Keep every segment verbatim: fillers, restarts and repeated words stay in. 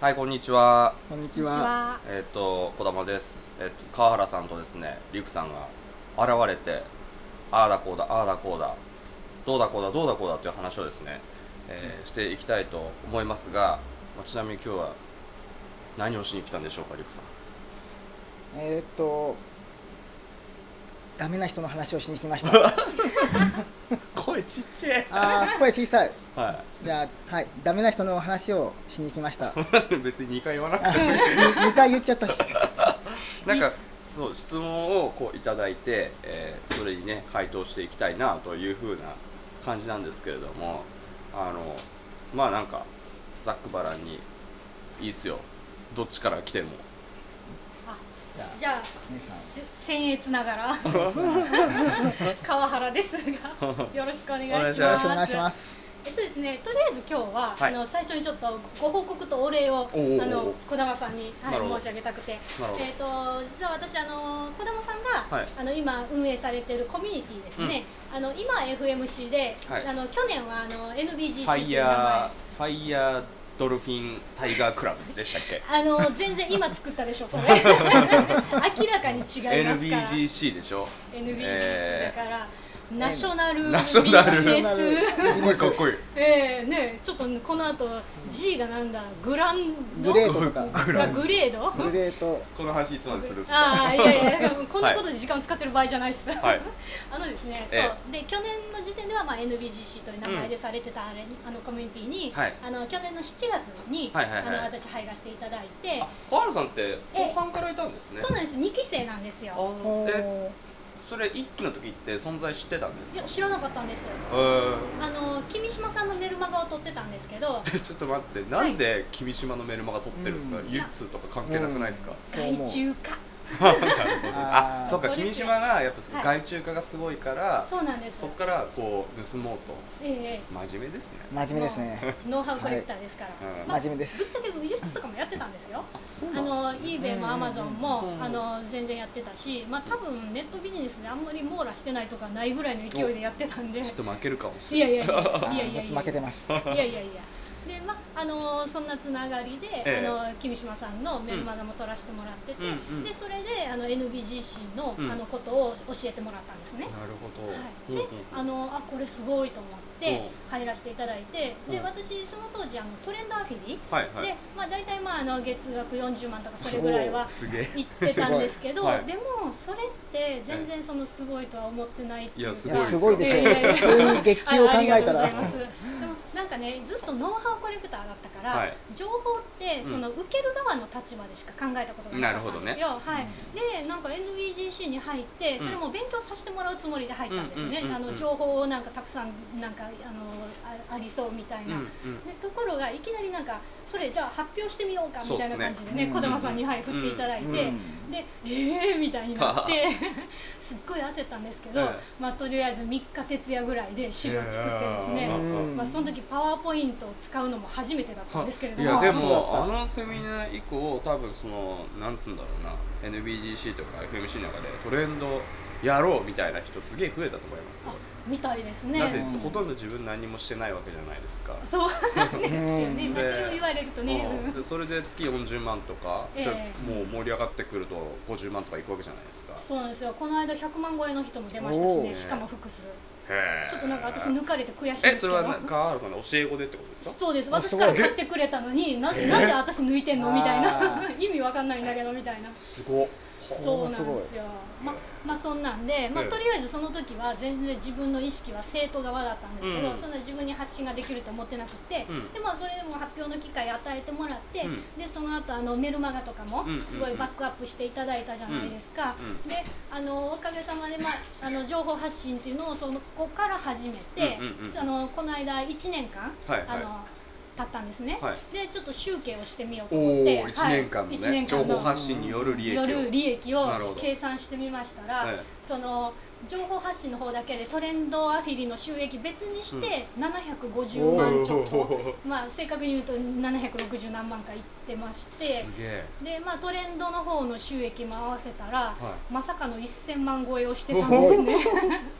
はい、こんにちは。 こんにちは。 えっ、ー、と、児玉です。えっ、ー、と、川原さんとですね、りくさんが現れて、ああだこうだ、ああだこうだ、どうだこうだ、どうだこうだという話をですね、えー、していきたいと思いますが、まあ、ちなみに今日は何をしに来たんでしょうか、りくさん。 えっ、ー、と、ダメな人の話をしに来ました。 声ちっちゃい。 ああ、声小さい。 はい。 じゃあ、はい、ダメな人の話をしに来ました。 別ににかい言わなくてもいい。 にかい言っちゃったし。 なんかそう質問をこういただいて、えー、それにね回答していきたいなという風な感じなんですけれども、あのまあなんかざっくばらんにいいっすよ。どっちから来ても。 じゃあ、 じゃあ僭越ながら川原ですがよろしくお願いします。 よろしくお願いします。 えっとですね、とりあえず今日は、はい、あの最初にちょっとご報告とお礼をあの児玉さんに、はい、申し上げたくて、えっと実は私あの児玉さんが、はい、あの今運営されているコミュニティですね。うん、あの今 エフエムシー で、はい、あの去年はあの エヌビージーシー っていう名前。 ファイヤードルフィンタイガークラブでしたっけ？ あの全然今作ったでしょそれ。明らかに違いますから。 エヌビージーシー でしょ。 エヌビージーシー だから。ナショナルビジネス。 かっこいいかっこいい。 ええね、ちょっとこの後 G がなんだグランドグレードとかグレードグレードこの話いつまでするんですか？ ああいやいやこんなことで時間使ってる場合じゃないっす。 はい、 あのですね、そうで去年の時点ではまあ エヌビージーシー という名前でされてたあれ、あのコミュニティに、はい、あの去年のしちがつに、はいはいはい、あの私入らせていただいて。 川原さんって後半からいたんですね。 そうなんです。にき生なんですよ。 えそれいっきの時って存在知ってたんですか？ いや知らなかったんですよ。あの君島さんのメルマガを撮ってたんですけどちょっと待って、なんで君島のメルマガ撮ってるんですか？流通とか関係なくないですか？ 害虫化。 あ、そうか、君島がやっぱ害虫化がすごいから、 そうなんです。 そこからこう盗もうと。 ええ、 真面目ですね。 真面目ですね。 ノウハウコレクターですから。 真面目です。 ぶっちゃけ輸出とかもやってたんですよ。あの eBay も Amazon もあの全然やってたし、まあ多分ネットビジネスであんまり網羅してないとかないぐらいの勢いでやってたんで。 ちょっと負けるかもしれない。 いやいやいやいやいやいや。 負けてます。 いやいやいや。でまああのー、そんなつながりで、ええ、あの君島さんのメルマガも取らせてもらってて、うん、でそれであの エヌビージーシー の、うん、あのことを教えてもらったんですね。 なるほど。はい、 で、あのあこれすごいと思って入らせていただいて、で私その当時あのトレンドアフィリ、はいはい、でまあ大体まああの月額よんじゅうまんとかそれぐらいは行ってたんですけど、はい、でもそれって全然そのすごいとは思ってないっていうか、 いやすごいでしょう。普通に月給を考えたら。 なんかねずっとノウハウコレクターだったから、はい、情報ってその受ける側の立場でしか考えたことがなかったんですよ。はい、でなんか エヌビージーシー に入ってそれも勉強させてもらうつもりで入ったんですね。あの情報をなんかたくさんなんかあの あ, ありそうみたいな、うんうん、でところがいきなりなんかそれじゃあ発表してみようかみたいな感じでね児玉さんに、はい、振っていただいて、うんうん、でえーみたいになってすっごい焦ったんですけど、えー、まあとりあえずみっか徹夜ぐらいで資料作ってですね、まあその時パワーポイントを使うのも初めてだったんですけれども、 いやでもあのセミナー以降多分そのなんつうんだろうな エヌビージーシー とか エフエムシー の中でトレンドやろうみたいな人すげえ増えたと思いますよ。 みたいですね。 だってほとんど自分何もしてないわけじゃないですか。 そうなんですよね。まあそれを言われるとね。 でそれで月よんじゅうまんとか、えー、もう盛り上がってくるとごじゅうまんとかいくわけじゃないですか。 そうなんですよ。この間ひゃくまん超えの人も出ましたしね。しかも複数。ちょっとなんか私抜かれて悔しいですけど。え、それは川原さんの教え子でってことですか？ そうです。私から買ってくれたのに、ななんで私抜いてんのみたいな意味わかんないんだけどみたいな。 すごっ。 そうなんですよ。ままあそんなんで、まあとりあえずその時は全然自分の意識は生徒側だったんですけど、うん、そんな自分に発信ができると思ってなくて、うん、でまあそれでも発表の機会与えてもらって、うん、でその後あのメルマガとかもすごいバックアップしていただいたじゃないですか。うん、であのおかげさまでまああの情報発信っていうのをそのここから始めて、あのこの間いちねんかん、はいはい、あの経ったんですね、はい、でちょっと集計をしてみようと思っておいちねんかんのね、はい、情報発信による利益をよる利益を計算してみましたら、はい、その情報発信の方だけでトレンドアフィリの収益別にしてななひゃくごじゅうまんちょっと、まあ正確に言うとななひゃくろくじゅうなんまんかいってまして、 すげえ。 でまあトレンドの方の収益も合わせたら、はい、まさかのせんまん超えをしてたんですね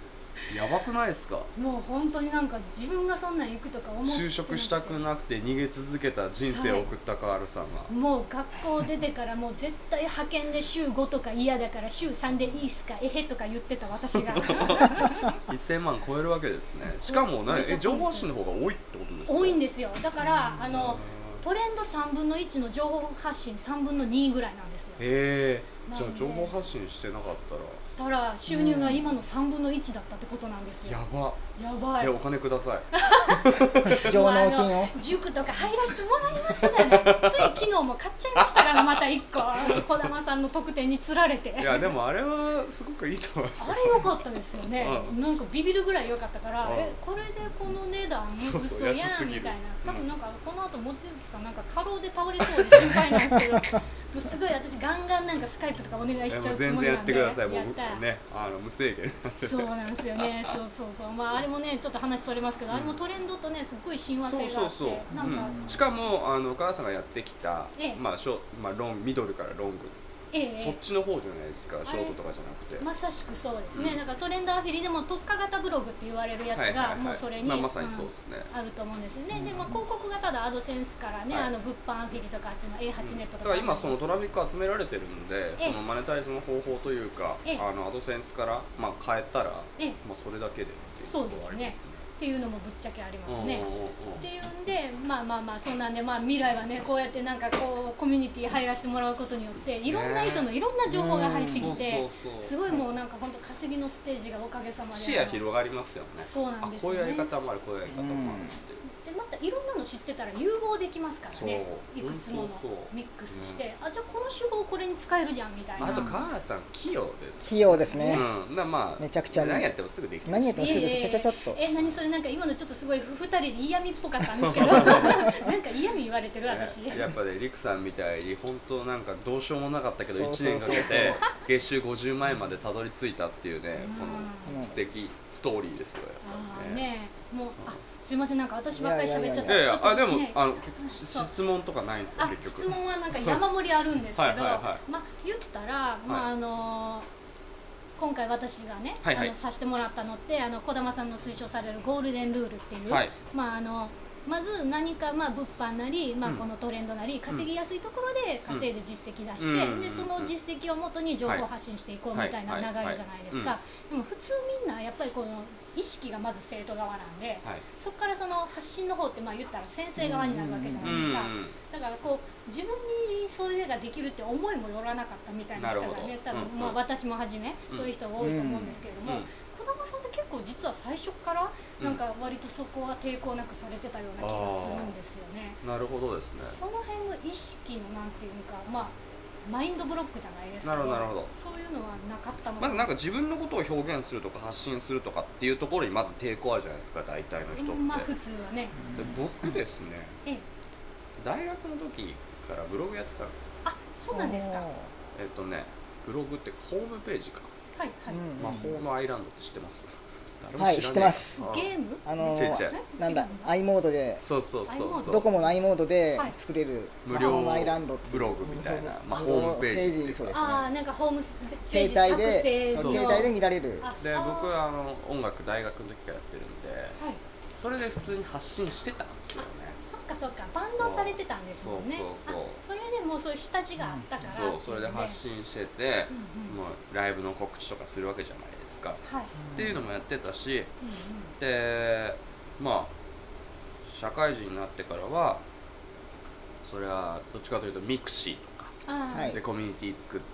やばくないですか？ もう本当になんか自分がそんなん行くとか思ってなくて、 就職したくなくて逃げ続けた人生を送ったカールさんが、 もう学校出てからもう絶対派遣で週ごとか嫌だから週さんでいいっすかえへとか言ってた私がせんまん超えるわけですね。しかもね、え情報発信の方が多いってことですか？ 多いんですよ。だからあのトレンドさんぶんのいちの情報発信さんぶんのにぐらいなんですよ。 へえ。じゃあ情報発信してなかったらだから収入が今のさんぶんのいちだったってことなんですよ。 やば。 やばい。 いやお金ください。 上納金を塾とか入らせてもらいますがね。つい昨日も買っちゃいましたからまたいっこ児玉さんの特典につられて。 いやでもあれはすごくいいと思います。 あれ良かったですよね。 うん、 なんかビビるぐらい良かったから、 うん、 えこれでこの値段そうそう嘘やんみたいな。多分なんかこの後望月さんなんか過労で倒れそうで心配なんですけど。もうすごい私ガンガンなんかスカイプとかお願いしちゃうつもりなんで。 全然やってください。もうねあの無制限。 そうなんですよね。そうそうそう。まああれもねちょっと話それますけど、うん、あれもトレンドとねすっごい親和性があって、そうそうそうなんか、 うん、しかもあのお母さんがやってきた、 ええ、 まあショまあロンミドルからロング。ええ、そっちの方じゃないですか、ショートとかじゃなくて。 まさしくそうですね、うん、だからトレンドアフィリでも特化型ブログって言われるやつがもうそれに、 まあ、まさにそうですね、 うん、あると思うんですよね、うん、でまあ、広告型でアドセンスからね、はい、あの物販アフィリとかあっちの エーはち ネットとか、 うん、だから今そのトラフィック集められてるんで、そのマネタイズの方法というか、あのアドセンスから、まあ、変えたら、まあ、それだけでっていうところはありますね。っていうのもぶっちゃけありますね。っていうんでまあまあまあそんなんで、まあ、未来はねこうやってなんかこうコミュニティ入らせてもらうことによっていろんな人のいろんな情報が入ってきて、すごいもうなんか本当稼ぎのステージがおかげさまで視野広がりますよね。 そうなんですね。 こういうやり方もあるこういうやり方もあるっていう。 でまたいろんなの知ってたら融合できますからね。いくつものミックスして、あじゃあこの手法これに使えるじゃんみたいな。 あと川原さん器用です。 器用ですね。 うん、だまあめちゃくちゃ何やってもすぐできる。 何やってもすぐです。ちょちょちょっと。 え何それなんか今のちょっとすごいふたりで嫌味っぽかったんですけど、なんか嫌味言われてる私。 やっぱねリクさんみたいに本当なんかどうしようもなかったけどいちねんかけて月収ごじゅうまんえんまでたどり着いたっていうね、この素敵ストーリーですよ。 ああねもうあすいませんなんか私ばっかり喋っちゃった。 いやいやあでもあの質問とかないんですか結局。 質問はなんか山盛りあるんですけど、まあ言ったらまああの今回私がね、はいはい、あのさせてもらったのってあの児玉さんの推奨されるゴールデンルールっていう、はい、まああのまず何かまあ物販なり、まあ、このトレンドなり稼ぎやすいところで稼いで実績出して、うん、でその実績をもとに情報発信していこうみたいな流れじゃないですか。でも普通みんなやっぱりこの意識がまず生徒側なんで、はい、そこからその発信の方ってまあ言ったら先生側になるわけじゃないですか。だからこう自分にそれができるって思いもよらなかったみたいな人がね多分まあ私もはじめそういう人が多いと思うんですけれども、児玉さんって結構実は最初からなんか割とそこは抵抗なくされてたような気がするんですよね。 なるほどですね。 その辺の意識のなんていうかまあマインドブロックじゃないですけど、 なるほどそういうのはなかったのか。 まずなんか自分のことを表現するとか発信するとかっていうところにまず抵抗あるじゃないですか大体の人って。 まあ普通はね。 で僕ですね、ええ、大学の時からブログやってたんですよ。 あ、そうなんですか。 えっとねブログっていうかホームページか。 はいはい。 魔法のアイランドって知ってます？ はい、知ってます。 ゲーム？ あのなんだ i モードで、 そうそうそうそう。 ドコモの i モードで作れる無料のアイランドブログみたいな、まあホームページ。 そうですね。 ああなんかホームページ作成の携帯で見られる。 で僕はあの音楽大学の時からやってるんで、それで普通に発信してたんですよね。 そっかそっかバンドされてたんですもんね。 そうそうそう。 それでもうそういう下地があったから。 そうそれで発信してて、もうライブの告知とかするわけじゃないですか。っていうのもやってたし、でまあ社会人になってからはそれはどっちかというとミクシーとかでコミュニティ作って。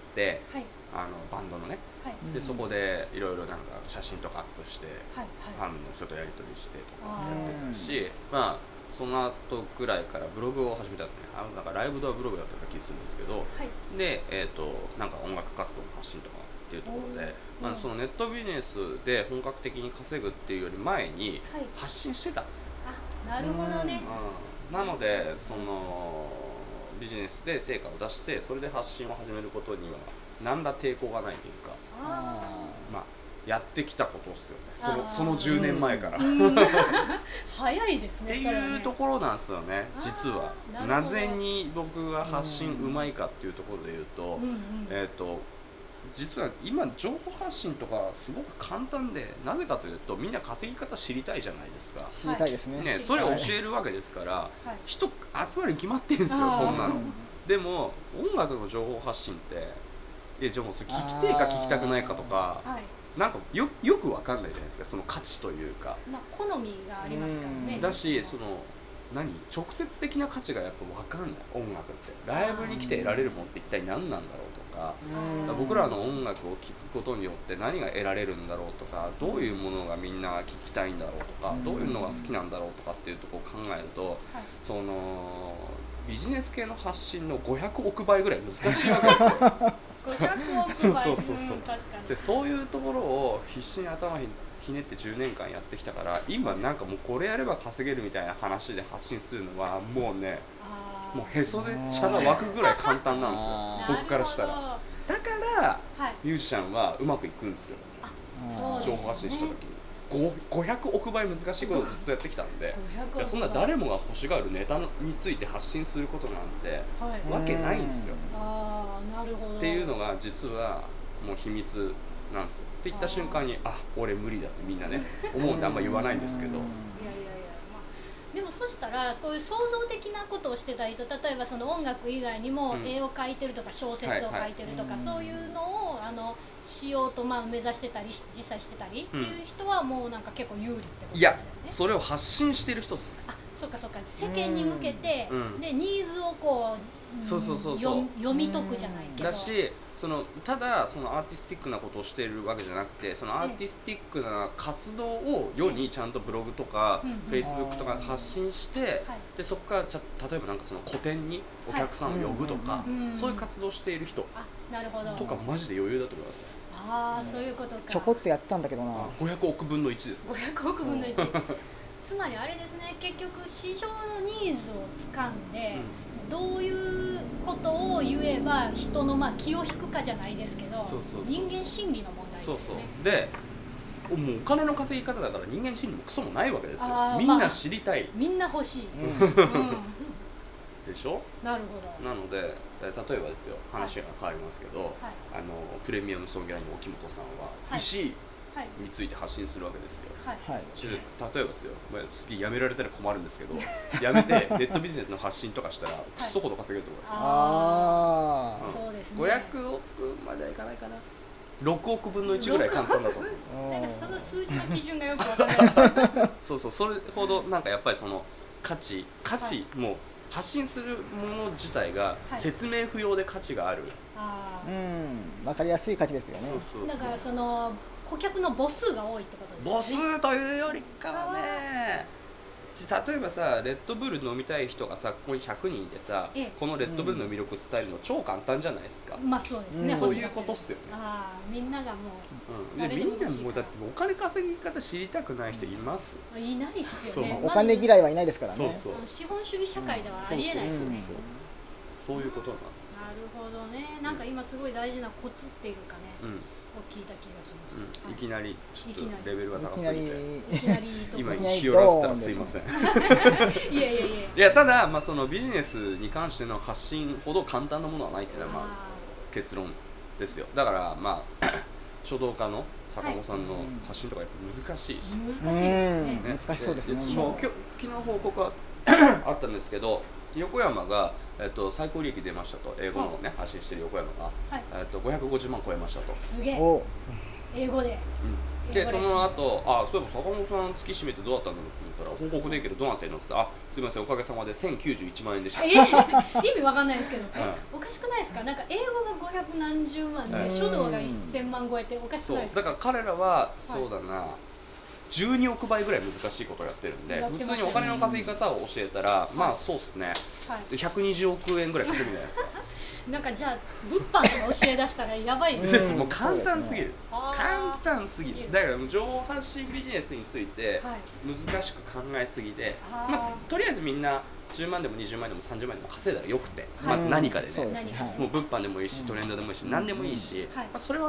あのバンドのね、はい、でそこでいろいろなんか写真とかアップして、はいはい、ファンの人とやり取りしてとかやってたし、まあその後ぐらいからブログを始めたんですね。あのなんかライブドアブログだったような気がするんですけど、はい、で、えーと、なんか音楽活動の発信とかっていうところで、まあ、そのネットビジネスで本格的に稼ぐっていうより前に発信してたんですよ。 はい、あなるほどね。 うん、なのでそのビジネスで成果を出してそれで発信を始めることには何ら抵抗がないというか、あまあやってきたことですよね。そのそのじゅうねんまえから、うん、 早いですね。 っていうところなんですよね。実は な, なぜに僕が発信うまいかっていうところで言うと、うんうん、えっ、ー、と実は今情報発信とかすごく簡単で、なぜかというとみんな稼ぎ方知りたいじゃないですか。 知りたいですね。 ね、それを教えるわけですから、はい、人集まり決まってんですよ、 はい、 そんなの。でも音楽の情報発信ってえじゃあもうそれ聞きてえか聞きたくないかとか、はい、なんか よ, よくわかんないじゃないですか、その価値というか、 まあ、好みがありますからね。 だしその何直接的な価値がやっぱわかんない。音楽ってライブに来て得られるものって一体何なんだろうとか、僕らの音楽を聴くことによって何が得られるんだろうとか、どういうものがみんな聴きたいんだろうとか、どういうのが好きなんだろうとかっていうところを考えると、はい、そのビジネス系の発信のごひゃくおくばいぐらい難しいわけですよ。 ごひゃくおくばいそうそうそうそう、 うん、確かに。でそういうところを必死に頭にひねってじゅうねんかんやってきたから、今なんかもうこれやれば稼げるみたいな話で発信するのはもうね、もうへそで茶が湧くぐらい簡単なんですよ僕からしたら。だから、はい、ミュージシャンはうまくいくんですよ。情報発信した時にごひゃくおくばい難しいことをずっとやってきたんで、いやそんな誰もが欲しがるネタについて発信することなんて、はい、わけないんですよ。 あー、なるほど。 っていうのが実はもう秘密なんですよ。って言った瞬間に、あ、俺無理だってみんなね思うんであんま言わないんですけど。いやいやいや、 まあ、でもそしたらこういう創造的なことをしてた人、例えばその音楽以外にも絵を描いてるとか小説を書いてるとか、はいはい、そういうのをあのしようとまあ目指してたり実際してたりっていう人はもうなんか結構有利ってことですよね。いや、 それを発信してる人ですね。 あ、そっかそっか、世間に向けて、うん、でニーズをこう、 そうそうそうそう読み解くじゃないけど、 だし、そのただそのアーティスティックなことをしているわけじゃなくて、そのアーティスティックな活動を世にちゃんとブログとか、フェイスブックとか発信して、はい、でそこからちゃ例えばなんかその個展にお客さんを呼ぶとか、はい、そういう活動をしている人とかマジで余裕だと思いますね。 ああ、そういうことか。 ちょこっとやったんだけどな。 ごひゃくおくぶんのいちですね。 ごひゃくおくぶんのいちつまりあれですね、結局市場のニーズをつかんで、うん、どういうことを言えば人のまあ気を引くかじゃないですけど、そうそうそうそう、人間心理の問題ですよね。そうそうでもうお金の稼ぎ方だから人間心理もクソもないわけですよ。みんな知りたい、まあ、 みんな欲しい、うんうんでしょ。 なるほど。 なので例えばですよ、話が変わりますけど、はい、あのプレミアムソンギャラの沖本さんは、はい、石について発信するわけですよ。はいはい、例えばですよ、まあ、次辞められたら困るんですけど辞めてネットビジネスの発信とかしたらクソほど稼げると思います。 ああ、そうですね。 ごひゃくおくまではいかないかな。ろくおくぶんのいちぐらい簡単だと思う。 なんかその数字の基準がよくわからないです。 そうそう、それほどなんかやっぱりその価値価値、はい、もう発信するもの自体が説明不要で価値がある、 はい、うん、分かりやすい価値ですよね。 そうそうそう、 だからその顧客の母数が多いってことですね。 母数というよりかはね、例えばさ、レッドブル飲みたい人がさここにひゃくにんいてさ、ええ、このレッドブルの魅力を伝えるの超簡単じゃないですか。 まあそうですね、 うん、そういうことっすよね。 ああ、みんながもう、 うん、でみんなもうだってお金稼ぎ方知りたくない人います、 うん、いないっすよね。 お金嫌いはいないですからね。 そうそう、 資本主義社会ではありえないですね。 そういうことなんです。 なるほどね。なんか今すごい大事なコツっていうかね、うん、を聞いた気がします、 うん、はい、いきなりちょっとレベルが高すぎていきなり今気をらせたらすいません。 いやいやいやいや、ただ、まあ、そのビジネスに関しての発信ほど簡単なものはないっていうのは、まあ、結論ですよ。だからまあ書道家の坂本さんの発信とかやっぱ難しいし、 難しいですね。 難しそうですね。 昨日報告はあったんですけど、横山が、えっと、最高利益出ましたと、英語のね、発信してる横山が、はい、えっと、ごひゃくごじゅうまん超えましたと。 すげえ。英語で。 うん、で、その後、あ、そういえば坂本さん月締めてどうだったんだろうって言ったら、報告でいいけどどうなってんのって言ったら、あ、すみません、おかげさまでせんきゅうじゅういちまんえんでした。 え意味わかんないですけど、え、うん、おかしくないですか？なんか英語がごひゃくなんじゅうまんで、書道がせんまん超えておかしくないですか？ そう、だから彼らは、そうだな、はい、じゅうにおくばいぐらい難しいことをやってるんで、普通にお金の稼ぎ方を教えたら、まあそうっすね、ひゃくにじゅうおくえんぐらい稼ぐんじゃないですか。 なんかじゃあ物販とか教え出したらやばいですね。 もう簡単すぎる、簡単すぎる。だから情報発信ビジネスについて難しく考えすぎで、まあとりあえずみんなじゅうまんでもにじゅうまんでもさんじゅうまんでも稼いだらよくて、まず何かでね、もう物販でもいいしトレンドでもいいし何でもいいし、まあそれはね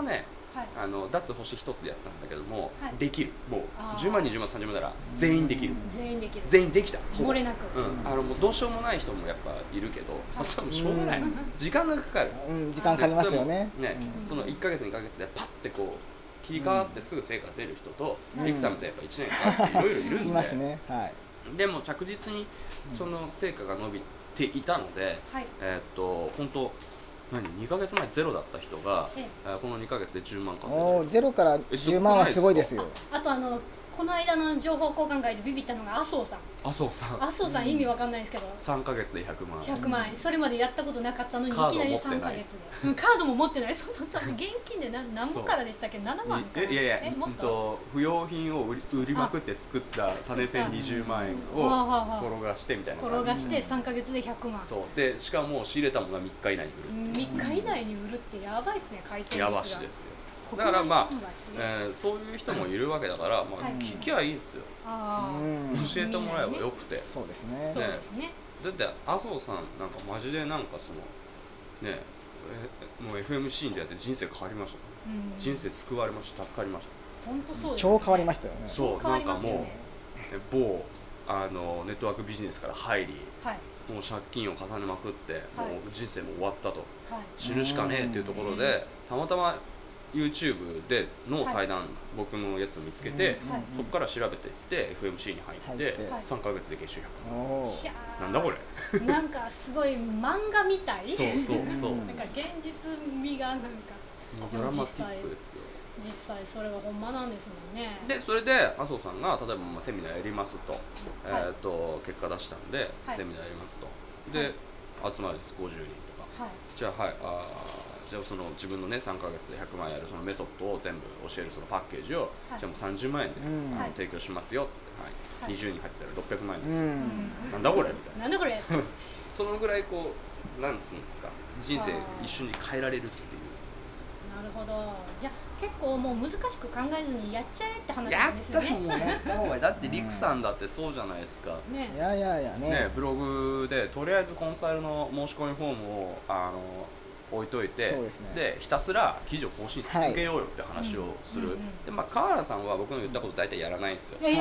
はい、 あの脱星一つでやってたんだけども、 はい、 できるもうあーじゅうまんにじゅうまんさんじゅうまんなら全員できる、 全員できる全員できた漏れなく、 うん、あのもうどうしようもない人もやっぱいるけど、まあ、それもしょうがない、 うん、 時間がかかる、 うん、時間かかりますよね。 ね、 うん、 そのいっかげつにかげつでパッてこう切り替わってすぐ成果が出る人と、 うん、 リクさんみたいにやっぱいちねんかかっていろいろいるんでいますね、はい、 でも着実にその成果が伸びていたので、 はい、 えー、っと本当何にかげつまえゼロだった人が、 ええー、このにかげつでじゅうまん稼いでる。 おゼロからじゅうまんはすごいですよ。 あとあのこの間の情報交換会でビビったのが麻生さん麻生さん麻生さん意味わかんないですけど、 さんかげつでひゃくまんひゃくまん、それまでやったことなかったのにいきカードなり3 持ってないかげつで、うん、カードも持ってないそうそうそう現金で何何本からでしたっけななまんかな、 いやいやえもっとうんと不用品を売り売りまくって作ったサネ銭にじゅうまんえんを転がしてみたいな転がしてさんかげつでひゃくまん、 そうでしかも仕入れたものがみっか以内に売るみっか以内に売るってやばいっすね回転率がやばしですよ。だからまあ、 国内販売っすねえー、そういう人もいるわけだから、まあはい、 聞きゃいいんですよ、 あうん、 教えてもらえばよくて、 そうですね。 そうですね。 だって麻生さんなんかマジでなんかそのねえもう エフエムシー でやって人生変わりました、 うん、 人生救われました助かりました本当そうですね。 超変わりましたよね。 そう変わりなんかもうますよね某あのネットワークビジネスから入りはいもう借金を重ねまくって、 はいもう人生も終わったとはい死ぬしかねえっていうところでたまたま YouTube での対談、はい、僕のやつを見つけて、 はい、 そこから調べていって エフエムシー に入って、 はい、 さんかげつで月収ひゃくまん。 おなんだこれなんかすごい漫画みたいそうそうそうなんか現実味がなんかドラマティックですよ。 実際それはほんまなんですもんね。 でそれで麻生さんが例えばまあセミナーやりますと、はい、えー、と結果出したんで、はい、セミナーやりますとで、はい、集まるごじゅうにんとか、はい、じゃあはいあじゃあその自分のねさんかげつでひゃくまんやるそのメソッドを全部教えるそのパッケージを、はい、じゃあもうさんじゅうまんえんで、うん、あの提供しますよっつって、はいはい、にじゅうにん入ったらろっぴゃくまんえんですよ、うん、なんだこれみたいななんだこれそのぐらいこうなんつうんですか人生一瞬に変えられるっていう。 なるほど。じゃあ結構もう難しく考えずにやっちゃえって話なんですよね。 やった方がやった方がいい。だってリクさんだってそうじゃないですか。 ね、いやいやいやね。 ねブログでとりあえずコンサルの申し込みフォームをあの置いといて、 そうですね、 でひたすら記事を更新し続けようよって話をする。はい、でまあ川原さんは僕の言ったこと大体やらないんですよ。 はい、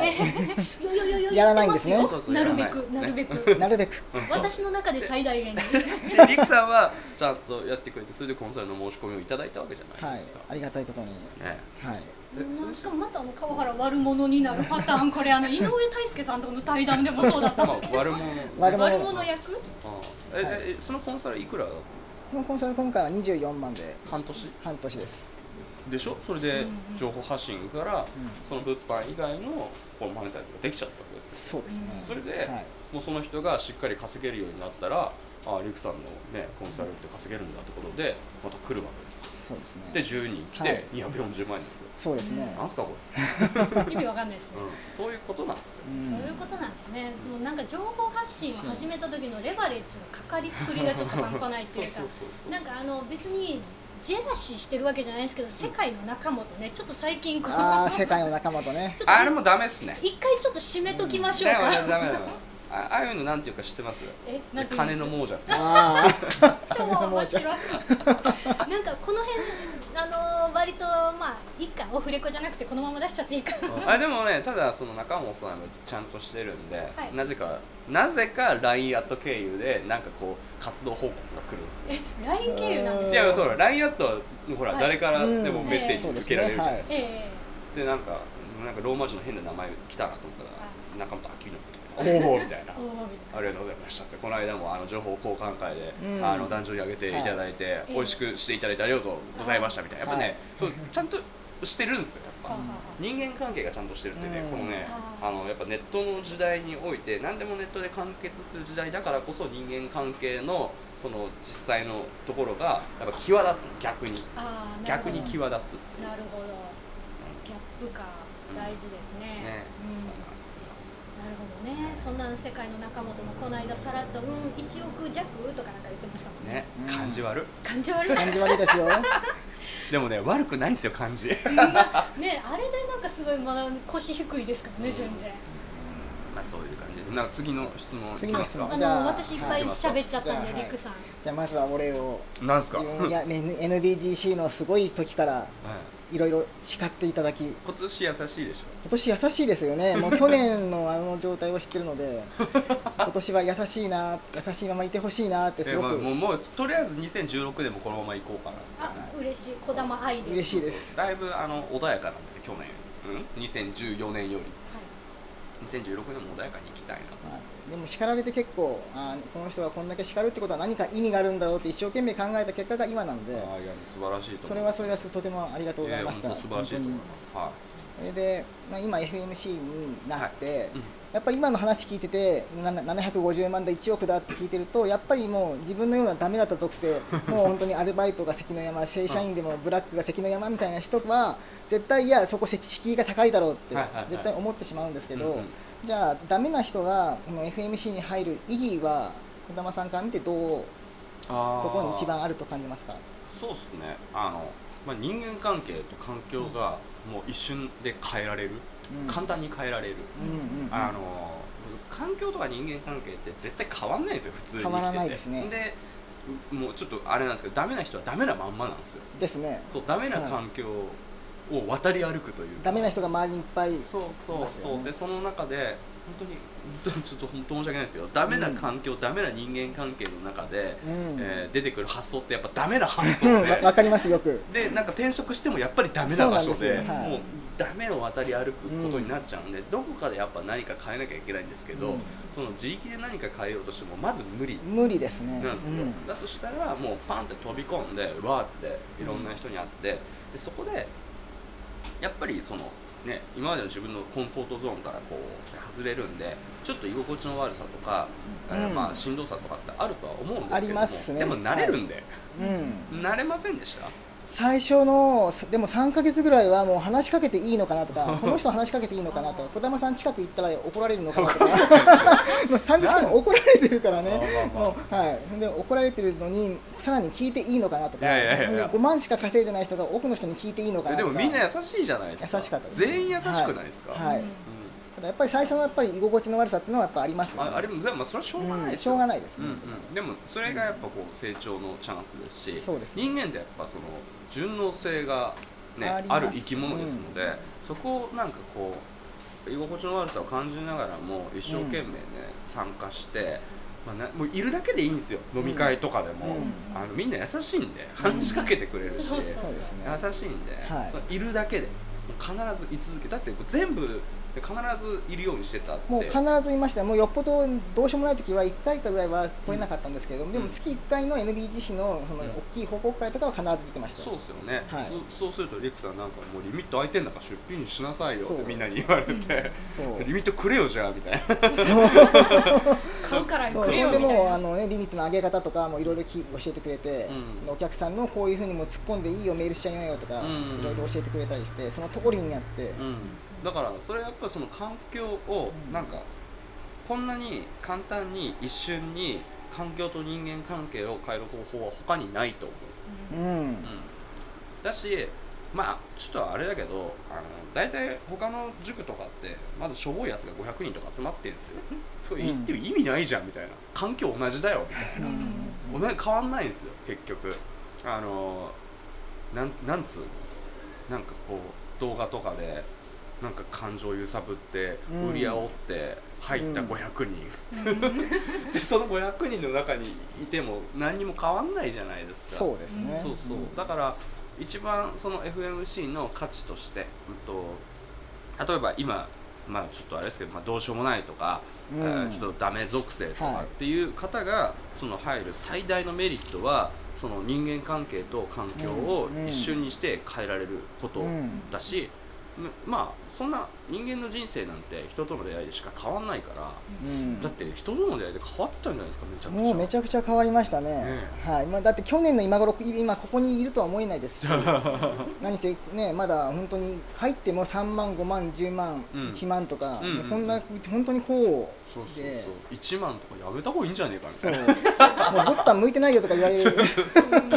やらないんですね。 そうそうなるべくなるべくなるべく私の中で最大限に。 でリクさんはちゃんとやってくれてそれでコンサルの申し込みをいただいたわけじゃないですか。 はい、ありがたいことに。ね、はい。 しかもまたあの川原悪者になるパターンこれあの井上泰介さんとの対談でもそうだったんですけど。 悪者悪者役？ ええそのコンサルいくらだったの？ このコンサル今回はにじゅうよんまんで半年半年ですでしょ。それで情報発信から、うん、その物販以外のこのマネタイズができちゃったわけですよ。そうですね。 それで、はい、もうその人がしっかり稼げるようになったらああリクさんのねコンサルって稼げるんだってことでまた来るわけです。 そうですね。 でじゅうにん来てにひゃくよんじゅうまんえんですよ。 そうですね。 なんすかこれ意味わかんないですね、 うん、そういうことなんですよ、 うん、そういうことなんですね。もうなんか情報発信を始めた時のレバレッジのかかりっぷりがちょっと半端ないっていうかなんかあの別にジェラシーしてるわけじゃないですけど、世界の仲間とねちょっと最近こうああ世界の仲間とねあれもダメっすね。 一回ちょっと締めときましょうか、 うん、ダメダメダメああいうのなんていうか知ってます？ えなんて金の亡者。 ああ超面白いなんかこの辺あのー、割とまあいいかオフレコじゃなくてこのまま出しちゃっていいかあでもねただその中本さんがちゃんとしてるんで、はい、なぜかなぜか ライン アット経由でなんかこう活動報告が来るんですよ。 え ライン 経由なんですか？ いやそう ライン アットはほら、 はい、 誰からでもメッセージ受けられるじゃないですか。 えー、 でなんかなんかローマ字の変な名前来たなと思ったら中本明乃おおみたいなありがとうございましたってこの間もあの情報交換会で、うん、あの壇上に上げていただいて、はい、美味しくしていただいてありがとうございましたみたいなやっぱね、はい、そうちゃんとしてるんですよやっぱ、うん、人間関係がちゃんとしてるんでね、うん、このねあのやっぱネットの時代において何でもネットで完結する時代だからこそ人間関係のその実際のところがやっぱ際立つの逆に逆に際立つなるほど、うん、ギャップか大事ですね、 ね、うん、そうなんですよ。 なるほどね、そんな世界の仲間ともこの間さらっと、うん、いちおく弱とかなんか言ってましたもんね。 ね、感じ悪い。 感じ悪い。 感じ悪いですよ。 でもね、悪くないんですよ、感じ。ね、 あれでなんかすごいまだ腰低いですからね、うん、全然。 まあそういう感じで、なんか次の質問次の質問。 あの私いっぱい喋っちゃったんで、リクさん。 じゃあまずはお礼を。 なんすか。 いや、エヌビージーシー のすごい時から。 いろいろ叱っていただき、 今年優しいでしょ。 今年優しいですよね。もう去年のあの状態を知ってるので今年は優しいな、優しいままいてほしいなってすごく、 えーまあ、もうもうとりあえずにせんじゅうろくねんもこのまま行こうかな。 あ、嬉しい。児玉愛で嬉しいです。 だいぶあの穏やかなんで去年、うん、にせんじゅうよねんより、はい、にせんじゅうろくねんも穏やかに行きたいな、はい、 でも叱られて結構あこの人がこんだけ叱るってことは何か意味があるんだろうって一生懸命考えた結果が今なんで、 あいや素晴らしいと思う。それはそれはとてもありがとうございました。 えー、本当素晴らしいと思います。はい。 それで、まあ、今 エフエムシー になって、はい、うん、やっぱり今の話聞いててななひゃくごじゅうまんだいちおくだって聞いてるとやっぱりもう自分のようなダメだった属性もう本当にアルバイトが関の山、正社員でもブラックが関の山みたいな人は絶対いやそこ敷居が高いだろうって絶対思ってしまうんですけど、じゃあダメな人がこの エフエムシー に入る意義は児玉さんから見てどうどこに一番あると感じますか？ そうですね、あの、まあ、人間関係と環境がもう一瞬で変えられる、うん、簡単に変えられる、うんうんうん、あの環境とか人間関係って絶対変わんないんですよ、普通に生きてて。 変わらないですね。 でもうちょっとあれなんですけど、ダメな人はダメなまんまなんですよ。 ですね。 そう、ダメな環境を渡り歩くというか、 ダメな人が周りにいっぱいい、ね、 そうそうそうでその中で本当にちょっと本当申し訳ないですけど、ダメな環境、うん、ダメな人間関係の中で、うん、えー、出てくる発想ってやっぱダメな発想でわかりますよく。 でなんか転職してもやっぱりダメな場所で、 はい、 もうダメを渡り歩くことになっちゃうんで、うん、どこかでやっぱ何か変えなきゃいけないんですけど、うん、その自力で何か変えようとしてもまず無理無理ですねなんですよ、うん、だとしたらもうパンって飛び込んでわーっていろんな人に会って、でそこでやっぱりそのね、今までの自分のコンフォートゾーンからこう外れるんで、ちょっと居心地の悪さとか、うん、まあしんどさとかってあるとは思うんですけども、ありますね、でも慣れるんで、はい、うん、慣れませんでした？ 最初のでもさんかげつぐらいはもう話しかけていいのかなとかこの人話しかけていいのかなとか児玉さん近く行ったら怒られるのかなとかさんじかん怒られてるからね、もう、はい、で怒られてるのにさらに聞いていいのかなとか、いやいやいやごまんしか稼いでない人が奥の人に聞いていいのかなとか。 でもみんな優しいじゃないですか。 優しかったです、 全員優しくないですか？ はい、はい、うん、ただやっぱり最初のやっぱり居心地の悪さっていうのはやっぱありますよね。 ああれもでもそれはしょうがないですよ、うん、しょうがないですね、 うんうん、でもそれがやっぱこう成長のチャンスですし、 そうですね、 人間ってやっぱその順応性が、ね、あ, ある生き物ですので、うん、そこをなんかこう居心地の悪さを感じながらも一生懸命ね、うん、参加して、まあ、なもういるだけでいいんですよ、飲み会とかでも、うん、あのみんな優しいんで話しかけてくれるし、 そうですね、 優しいんで、 はい、 そのいるだけで必ず居続け、だって全部で必ずいるようにしてたって。 もう必ずいました。もうよっぽどどうしようもない時はいっかいかぐらいは来れなかったんですけれども、うん、でも月いっかいの エヌビージーシー の, その大きい報告会とかは必ず出てました。 そうですよね、はい、そ, そうするとリクさんなんかもうリミット空いてんだから出品しなさいよってみんなに言われて、うん、そうリミットくれよじゃあみたいな買うからそうくれよみたいな。 それでもうあの、ね、リミットの上げ方とかもいろいろ教えてくれて、うん、お客さんのこういうふうにも突っ込んでいいよメールしちゃいなよとかいろいろ教えてくれたりして、その通りにやって、うん、 だからそれやっぱりその環境をなんかこんなに簡単に一瞬に環境と人間関係を変える方法は他にないと思う、うんうん、だしまあちょっとあれだけどあの大体他の塾とかってまずしょぼいやつがごひゃくにんとか集まってるんですよ。それ言っても意味ないじゃんみたいな、環境同じだよみたいな、うん、同じ変わんないんですよ結局。あのなん、なんつうのなんかこう動画とかでなんか感情揺さぶって売り煽って入ったごひゃくにん、うん、でそのごひゃくにんの中にいても何にも変わんないじゃないですか。 そうですね。 そうそう、だから一番その エフエムシー の価値として、うん、と例えば今まあちょっとあれですけど、まあ、どうしようもないとか、うん、えー、ちょっとダメ属性とかっていう方がその入る最大のメリットはその人間関係と環境を一瞬にして変えられることだし、まあそんな人間の人生なんて人との出会いでしか変わんないから、うん、だって人との出会いで変わったんじゃないですか。めちゃくちゃもうめちゃくちゃ変わりましたね、ね、はい、まあ、だって去年の今頃今ここにいるとは思えないですし何せねまだ本当に入ってもさんまんごまんじゅうまん、うん、いちまんとか、うん、もうこんな本当にこうそうそうそういちまんとかやめた方がいいんじゃねえかみたいな、 そうもう物販向いてないよとか言われる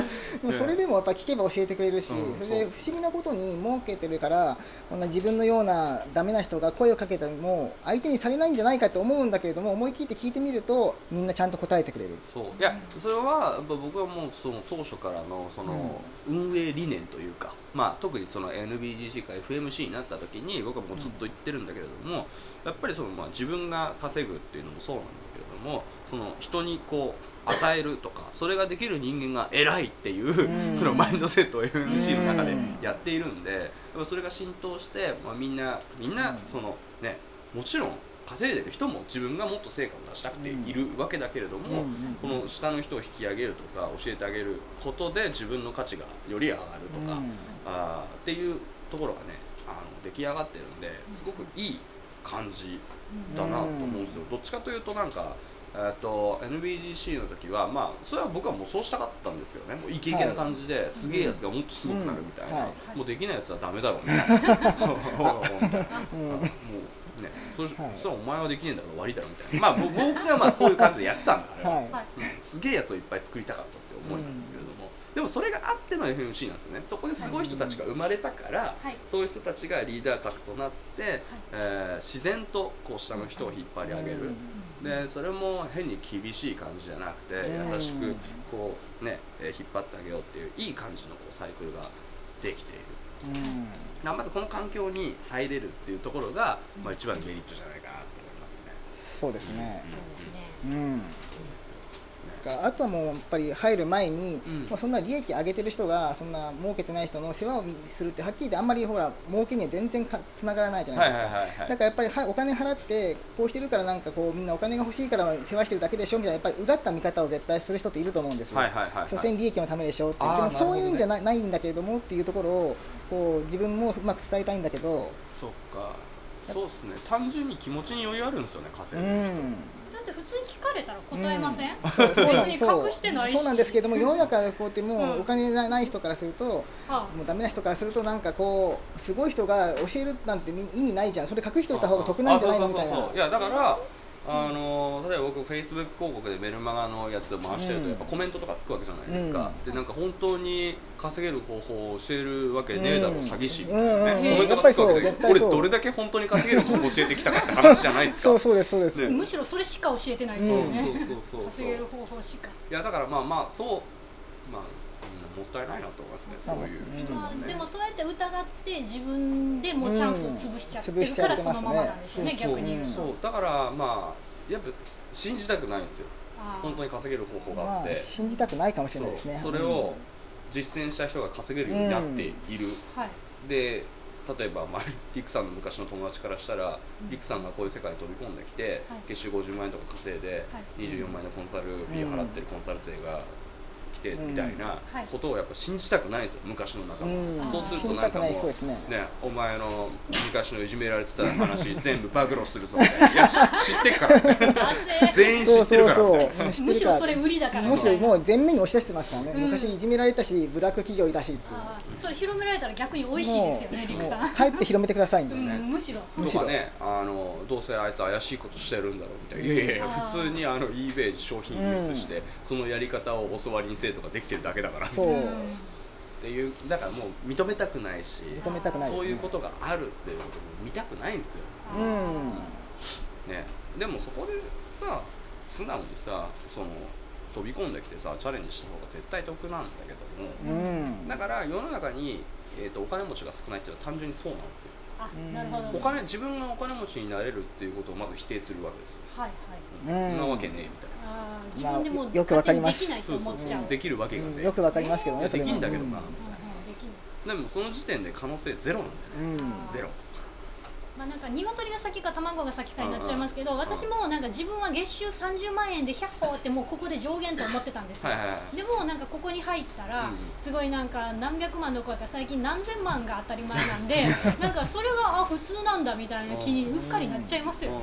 でもそれでもやっぱ聞けば教えてくれるし、 うん、 それで不思議なことに儲けてるからこんな自分のようなダメな人が声をかけても相手にされないんじゃないかと思うんだけれども、思い切って聞いてみるとみんなちゃんと答えてくれる。 そういやそれは僕はもうその当初からのその運営理念というか、まあ、特にその エヌビージーシー か エフエムシー になった時に僕はもうずっと言ってるんだけれども、やっぱりそのまあ自分が稼ぐっていうのもそうなんだけれども、その人にこう与えるとかそれができる人間が偉いっていう、うん、そのマインドセットを エフエムシー の中でやっているんで、やっぱそれが浸透して、まあ、みんなみんなそのね、もちろん稼いでる人も自分がもっと成果を出したくているわけだけれども、うん、この下の人を引き上げるとか教えてあげることで自分の価値がより上がるとか、うん、あっていうところがね、あの出来上がってるんですごくいい感じだなと思うんですよ。どっちかというとなんかえー、と エヌビージーシー の時は、まあ、それは僕はもうそうしたかったんですけどね、もうイケイケな感じで、はい、すげえやつがもっとすごくなるみたいな、うんはい、もうできないやつはダメだろうみたいなもうね、そしたらお前はできねえんだから終わりだろみたいな、まあ僕がまあそういう感じでやってたんだあれは、はい、すげえやつをいっぱい作りたかったって思いなんですけれども、うん、でもそれがあっての エフエムシー なんですよね。そこですごい人たちが生まれたから、はい、そういう人たちがリーダー格となって、はい、えー、自然とこう下の人を引っ張り上げる、でそれも変に厳しい感じじゃなくて優しくこうね、えー、引っ張ってあげようっていういい感じのこうサイクルができている。うん、まずこの環境に入れるっていうところが、まあ、一番のメリットじゃないかなと思いますね。 そうですね。 うん、 うん、 そうですよ。 あとはもうやっぱり入る前に、うん、もうそんな利益上げてる人がそんな儲けてない人の世話をするってはっきり言ってあんまりほら儲けには全然かつながらないじゃないですか、はいはいはいはい、だからやっぱりはお金払ってこうしてるからなんかこうみんなお金が欲しいから世話してるだけでしょみたいなやっぱりうがった見方を絶対する人っていると思うんですよ、はいはいはいはい、所詮利益のためでしょって。でもそういうんじゃ な, ないんだけれどもっていうところをこう自分もうまく伝えたいんだけど。 そっか、そうですね、単純に気持ちに余裕あるんですよね、稼いでる人、うん、 だって普通に聞かれたら答えません、うん、 そうそう別に隠してないし。 そうなんですけども、世の中でこうやってもうお金ない人からすると、うん、もうダメな人からするとなんかこうすごい人が教えるなんて意味ないじゃん、それ隠しておいた方が得なんじゃないのみたいな。 いやだからあの例えば僕 Facebook 広告でメルマガのやつを回してるとやっぱコメントとかつくわけじゃないですか、うん、でなんか本当に稼げる方法を教えるわけねえだろ、うん、詐欺師みたいなね、うんうん、コメントがつくわけで、俺どれだけ本当に稼げる方法を教えてきたかって話じゃないですかそうそうですそうです、ね、 むしろそれしか教えてないですよね、 うん、そうそうそうそう稼げる方法しか。 いやだからまあまあそうまあもったいないなと思いますね、そういう人もね、 うん、でもそうやって疑って自分でもうチャンスを潰しちゃってるからそのままなんですよね、逆に言うと。 そうだからまあやっぱ信じたくないんですよ、本当に稼げる方法があって、まあ、 信じたくないかもしれないですね。 そ, それを実践した人が稼げるようになっている、うんはい、で例えば、まあ、リクさんの昔の友達からしたら、うん、リクさんがこういう世界に飛び込んできて、はい、月収ごじゅうまんえんとか稼いで、はい、にじゅうよんまんえんのコンサルフィー払ってるコンサル生が来てみたいなことをやっぱ信じたくないんですよ、昔の中も、うん、そうするとなんかもう、ね、お前の昔のいじめられてた話全部暴露するぞみたいな、いや知ってるから全員知ってるからそうそうそうむしろそれ売りだから、 むしろもう全面に押し出してますからね、うん、昔いじめられたしブラック企業いたしっていう、それ広められたら逆に美味しいですよね、リクさん帰って広めてくださいみたいな、 うん、むしろむしろね、あのどうせあいつ怪しいことしてるんだろうみたいな、いやいやいや普通にあの eBay 商品輸出して、うん、そのやり方を教わりに生徒ができてるだけだからそうっていう、だからもう認めたくないし、 認めたくないですね、 そういうことがあるっていうことも見たくないんですよ、うんね、でもそこでさ素直にさその飛び込んできてさチャレンジした方が絶対得なんだけども、うん、だから世の中に、えーと、お金持ちが少ないっていうのは単純にそうなんですよ。 あ、なるほど。 お金自分がお金持ちになれるっていうことをまず否定するわけですよ。はいはい。うん、そんなわけねえみたいな。 あ、自分でも、 まあ、よくわかります。 できないと思っちゃう。 できるわけがね、 うん、よくわかりますけどね。 できんだけどな、うん、 ででもその時点で可能性ゼロなんだよね、うん、ゼロ。 まあ、なんか鶏が先か卵が先かになっちゃいますけど、私もなんか自分は月収さんじゅうまんえんでひゃっほーってもうここで上限と思ってたんですよ、はいはいはい、でもなんかここに入ったらすごいなんか何百万どころか最近何千万が当たり前なんでなんかそれがあ普通なんだみたいな気にうっかりなっちゃいますよね。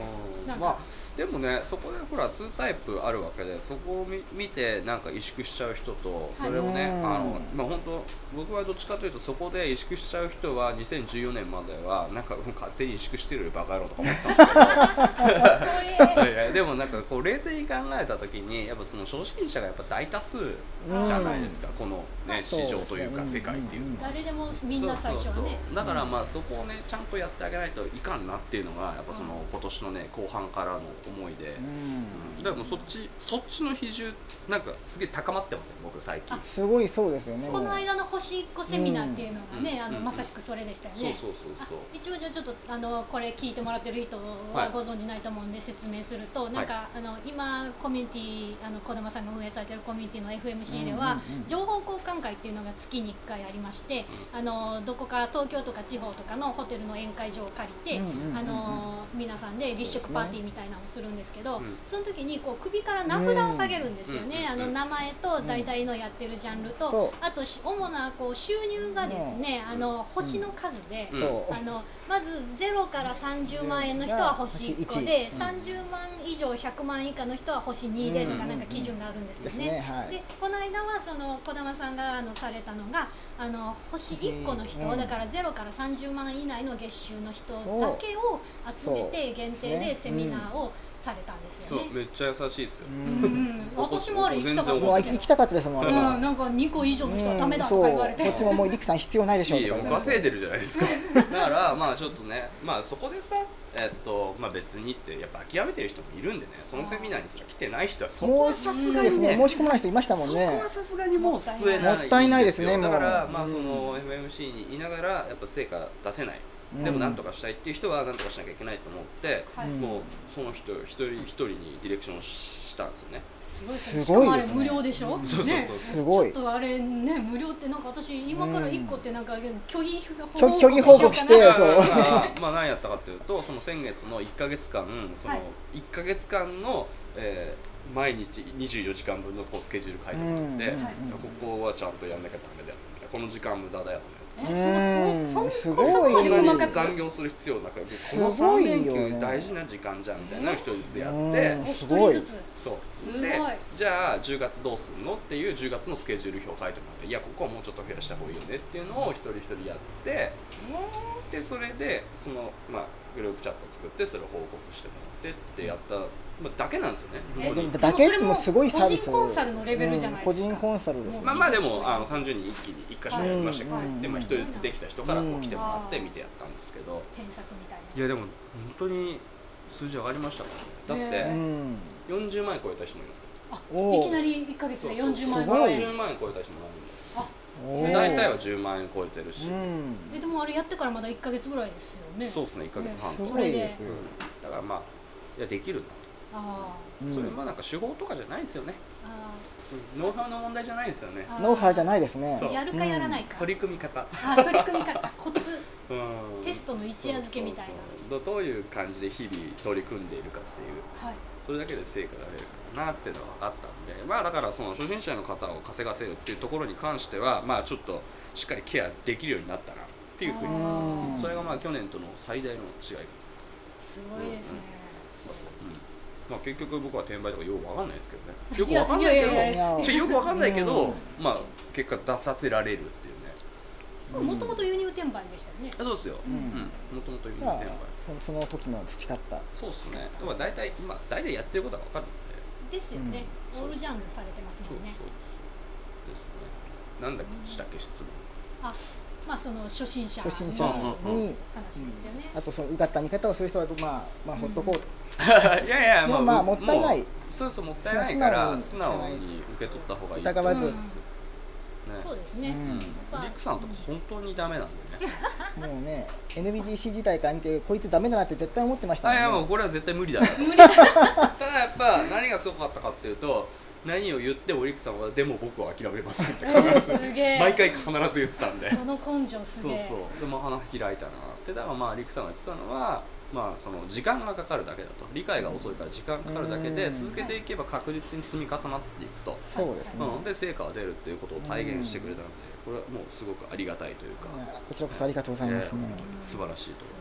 まあでもねそこでほらにタイプあるわけで、そこを 見, 見てなんか萎縮しちゃう人と、それをね、はい、あのまあ本当僕はどっちかというとそこで萎縮しちゃう人はにせんじゅうよねんまではなんか勝手に萎縮してるよバカ野郎とか思ってたんですけどいやでもなんかこう冷静に考えた時にやっぱその初心者がやっぱ大多数じゃないですか、このね市場というか世界っていうのは、 誰でもみんな最初はね、そうそうそう、 だからまあそこをねちゃんとやってあげないといかんなっていうのがやっぱその今年のね後半からの思いで、うん、だからもうそっちそっちの比重なんかすげえ高まってますね僕最近。 すごいそうですよね。 この間の星いっこセミナーっていうのがね、うん、あの、うん、まさしくそれでしたよね。 そうそうそうそう。 一応じゃあちょっとあのこれ聞いてもらってる人はご存じないと思うんで説明すると、はい、なんかあの今コミュニティあの児玉さんが運営されてるコミュニティの エフエムシー では、うんうんうん、情報交換会っていうのが月にいっかいありまして、うん、あのどこか東京とか地方とかのホテルの宴会場を借りて、うんうんうん、あの皆さんで立食パーティーみたいなのをするんですけど、そ, ね、その時にこう首から名札を下げるんですよね、うん、あの名前と大体のやってるジャンルと、うん、あと主なこう収入がですね、うん、あの星の数で、うん、あのまずゼロからさんじゅうまんえんの人は星いっこで、うん、さんじゅうまん以上ひゃくまん以下の人は星にでとかなんか基準があるんですよね。で、はい、でこの間はその児玉さんがあのされたのがあの星いっこの人、うん、だからゼロからさんじゅうまん以内の月収の人だけを集めて限定でセミナーをされたんですよね。 そうめっちゃ優しいですよ、 うん、私もあれ行きたかったです行きたかったですもん、 うん、なんかにこ以上の人はダメだとか言われて、 うん、こっちももうリクさん必要ないでしょうとかいいよ稼いでるじゃないですかだからまあちょっとねまあそこでさえっとまあ別にってやっぱ諦めてる人もいるんでね、そのセミナーにすら来てない人はそこはさすがにね、 申し込まない人いましたもんね。 そこはさすがにもう救えないもったいないですね。 だからまあその エフエムシー にいながらやっぱ成果出せない、うん、でもなんとかしたいっていう人はなんとかしなきゃいけないと思って、うん、もうその人一人一人にディレクションしたんですよね。 すごいですね。 無料でしょ。 そうそうそう、ね、 すごい。 ちょっとあれね無料ってなんか私今からいっこってなんか虚偽虚偽報告してそう。 まあ何やったかっていうとその先月のいっかげつかんそのいっかげつかんの、えー、毎日にじゅうよじかんぶんのこうスケジュール書いてもらって、うん、ここはちゃんとやんなきゃダメだよこの時間無駄だよね。 えそんなすごい残業する必要なくこのさんれんきゅう大事な時間じゃんみたいなのを一人ずつやってすごいそうでじゃあじゅうがつどうすんのっていうじゅうがつのスケジュール表書いてもらっていやここはもうちょっと増やした方がいいよねっていうのを一人一人やってでそれでそのまあグループチャット作ってそれを報告してもらってってやっただけなんですよね。 えでもだけもすごいサービス。 個人コンサルのレベルじゃないですか。 個人コンサルです。 まあまあでもあのさんじゅうにん一気に一箇所やりましたけど、でまあ一人ずつできた人からこう来てもらって見てやったんですけど。 添削みたいな。 いやでも本当に数字上がりましたからね。だってよんじゅうまん円超えた人もいますから。 あいきなりいっかげつでよんじゅうまん円。 さんじゅうまん円超えた人も何人も。あ大体はじゅうまん円超えてるし。 えでもあれやってからまだいっかげつぐらいですよね。 そうですねいっかげつはん。 すごいですよ。 だからまあいやできるんだ。あそれまあなんか手法とかじゃないですよね。あノウハウの問題じゃないですよね。 ノウハウじゃないですね。 やるかやらないか。 取り組み方。 あ取り組み方コツ。テストの一夜漬けみたいな。 どういう感じで日々取り組んでいるかっていう、はい、それだけで成果が出るかなっていうのはあったんで、まあだからその初心者の方を稼がせるっていうところに関してはまあちょっとしっかりケアできるようになったなっていうふうに思います。それがまあ去年との最大の違い。 すごいですね。 まあ結局僕は転売とかよくわかんないですけどね。よくわかんないけど、よくわかんないけど、まあ結果出させられるっていうね。もともと輸入転売でしたよね。 そうですよ。もともと輸入転売。 その時の培った。 そうですね。まあ大体今大体やってることはわかるんで。ですよね。オールジャンルされてますもんね。 そうそうですね。なんだっけしたっけ質問。 あ。まあその初心者初心者に話ですよね。 あとそのうがった見方をする人はまあまあほっとこう。 いやいやまあまあもったいない。 そうそうもったいないから素直に受け取った方がいい。 疑わず。 そうですね。 リクさんとか本当にダメなんでね。 もうね エヌビージーシー 自体から見てこいつダメだなって絶対思ってましたもんね。 いやもうこれは絶対無理だな。ただやっぱ何がすごかったかっていうと。何を言ってもリクさんはでも僕は諦めませんって毎回必ず言ってたんでその根性すげえそうそうでも花開いたなってだからまあリクさんが言ってたのはまあその時間がかかるだけだと理解が遅いから時間かかるだけで続けていけば確実に積み重なっていくとそうですねで成果が出るっていうことを体現してくれたのでこれはもうすごくありがたいというかこちらこそありがとうございます、 えー、素晴らしいと思います。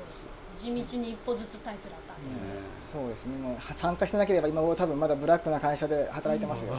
地道に一歩ずつタイツだったんですね、 そうですね、もう参加してなければ今頃多分まだブラックな会社で働いてますよ、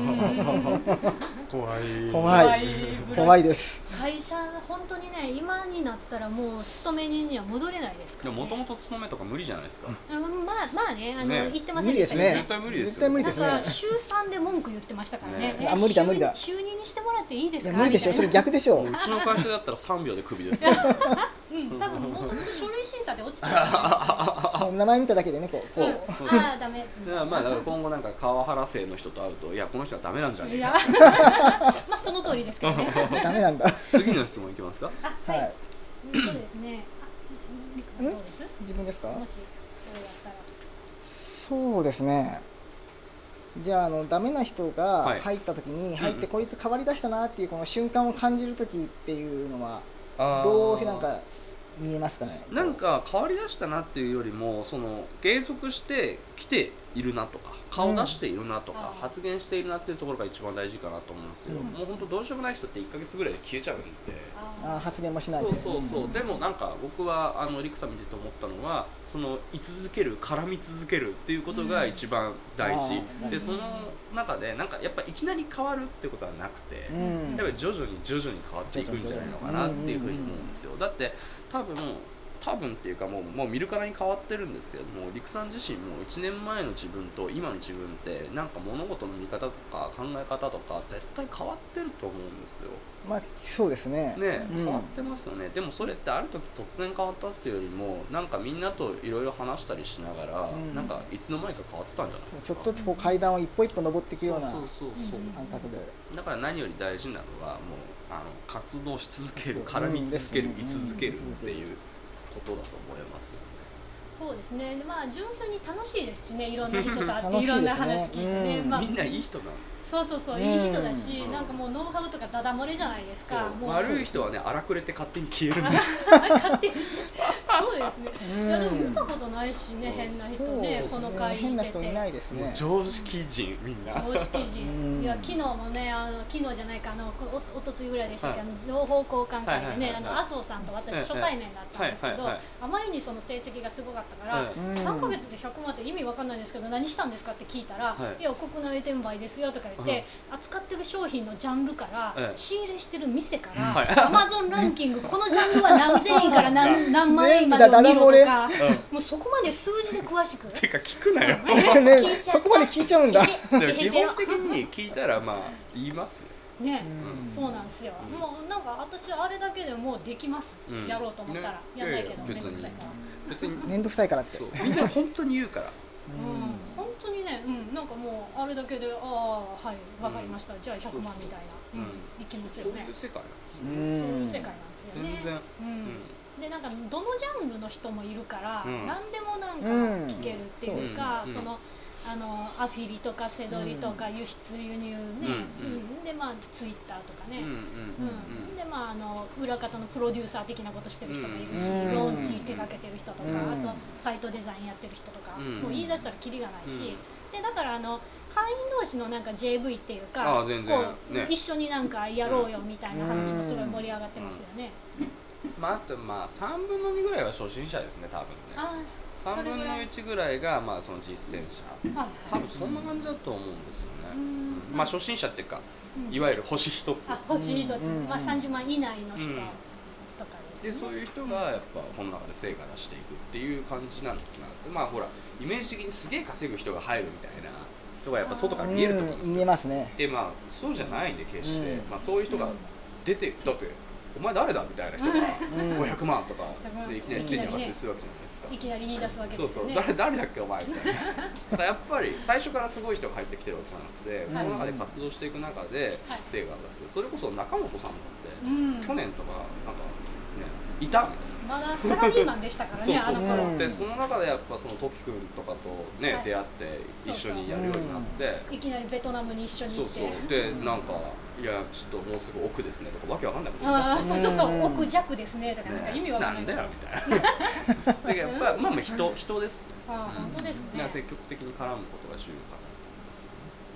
怖い怖い怖いです。 会社本当にね、今になったらもう勤め人には戻れないですからね。 もともと勤めとか無理じゃないですか。 うん、まあまあね、あの、 ね、 言ってませんでしたね。 絶対無理ですよ。 絶対無理ですね。 なんか週さんで文句言ってましたからね。 ね、あ、無理だ無理だ。 週ににしてもらっていいですか。 無理でしょ、それ逆でしょ。 うちの会社だったらさんびょうでクビですよ。 うん、多分もともと書類審査で落ちたから名前見ただけでね、こう。 そう。ああ、ダメ。 だからまあだから今後なんか川原生の人と会うと、いやこの人はダメなんじゃねえか。 まあその通りですけどね。 ダメなんだ。 次の質問いきますか。 はい。そうですね。どうです？ 自分ですか？ もしそうやったら。 そうですね。じゃあ、あのダメな人が入った時に、入ってこいつ変わりだしたなっていうこの瞬間を感じる時っていうのはどうなんか見えますかね。 なんか変わりだしたなっていうよりも、その継続してきているなとか顔出しているなとか、うん、発言しているなっていうところが一番大事かなと思うんですよ、うん、もう本当どうしようもない人っていっかげつぐらいで消えちゃうんで、 あ発言もしないで、そうそうそう、うん、でもなんか僕はあのリクさん見てて思ったのは、その居続ける絡み続けるっていうことが一番大事、うん、でその中でなんかやっぱいきなり変わるってことはなくて、うん、やっぱり徐々に徐々に変わっていくんじゃないのかなっていうふうに思うんですよ。だって多分多分っていうかもう、もう見るからに変わってるんですけれども、リクさん自身もいちねんまえの自分と今の自分ってなんか物事の見方とか考え方とか絶対変わってると思うんですよ。 まあそうですね。 ね、変わってますよね、うん、でもそれってある時突然変わったっていうよりも、なんかみんなといろいろ話したりしながら、うん、なんかいつの間にか変わってたんじゃないですか。 ちょっとずつこう階段を一歩一歩登っていくような感覚で、 だから何より大事なのはもうあの活動し続ける、絡み続ける、居続けるっていうことだと思います。 そうですね。まあ純粋に楽しいですしね、いろんな人と会っていろんな話聞いてね、 うん、まあ、みんないい人なの。 そうそうそう、いい人だし、うん、なんかもうノウハウとかダダ漏れじゃないですか。 もう悪い人はね、荒くれて勝手に消えるんだ。 勝手に。そうですね。いやでも見たことないしね、変な人ね、この会変な人いないですね。 常識人みんな。 常識人。いや昨日もね、あの昨日じゃないか、あのおおとついぐらいでしたけど、あの情報交換会でね、あの麻生さんと私初対面だったんですけど、あまりにその成績がすごかったから、さんかげつでひゃくまんって意味わかんないんですけど、何したんですかって聞いたら、いや国内転売ですよとか言って、扱ってる商品のジャンルから仕入れしてる店からアマゾンランキング、このジャンルは何千円から何何万円までを見ろとか、もうそこまで数字で詳しく。 てか聞くなよ。 そこまで聞いちゃうんだ。 でも基本的に聞いたらまあ言いますよ。 ね、そうなんですよ。もうなんか私あれだけでもうできます。やろうと思ったらやんないけどめんどくさいから。 別にめんどくさいからって。 みんな本当に言うから。 本当にね、うん、なんかもうあれだけで、ああはいわかりました、じゃあひゃくまんみたいな、いきますよね。 そういう世界なんですよね。そういう世界なんですよね。 全然。 でなんかどのジャンルの人もいるから、何でもなんか聞けるっていうか、そのあのアフィリとかセドリとか輸出輸入ね、でまあツイッターとかね、でまああの裏方のプロデューサー的なことしてる人もいるし、ローンチ手掛けてる人とか、あとサイトデザインやってる人とか、もう言い出したらキリがないし、でだからあの会員同士のなんか ジェーブイ っていうか、こう一緒になんかやろうよみたいな話もすごい盛り上がってますよね。 まああとまあさんぶんのにぐらいは初心者ですね、多分ね。さんぶんのいちぐらいがまあその実践者、多分そんな感じだと思うんですよね。まあ初心者っていうか、いわゆる星一つ、 星一つ、まあさんじゅうまん以内の人とかですね。 でそういう人がやっぱこの中で成果出していくっていう感じなのかなって。まあほらイメージ的にすげえ稼ぐ人が入るみたいな人がやっぱ外から見えると思うんですよ。 見えますね。 でまあそうじゃないんで決して、まあそういう人が出て、だってお前誰だみたいな人がごひゃくまんとかでいきなりステージに上がってするわけじゃないですか。 いきなり言い出すわけですよね。 そうそう、誰誰だっけお前みたいな。だからやっぱり最初からすごい人が入ってきてるわけじゃなくて、この中で活動していく中で成果を出す。それこそ中本さんだって去年とかなんかねいたみたいな。 まだサラリーマンでしたからね。 そうそうそう。でその中でやっぱそのトキ君とかとね出会って一緒にやるようになって、 いきなりベトナムに一緒に行って。 そうそう。でなんかいやちょっともうすぐ奥ですねとかわけわかんないこと言い出す。ああそうそうそう、奥弱ですねとかなんか意味わかんない。 なんだよみたいな。だからやっぱまあまあ人人です。 ああ本当ですね。 積極的に絡むことが重要かなと思います。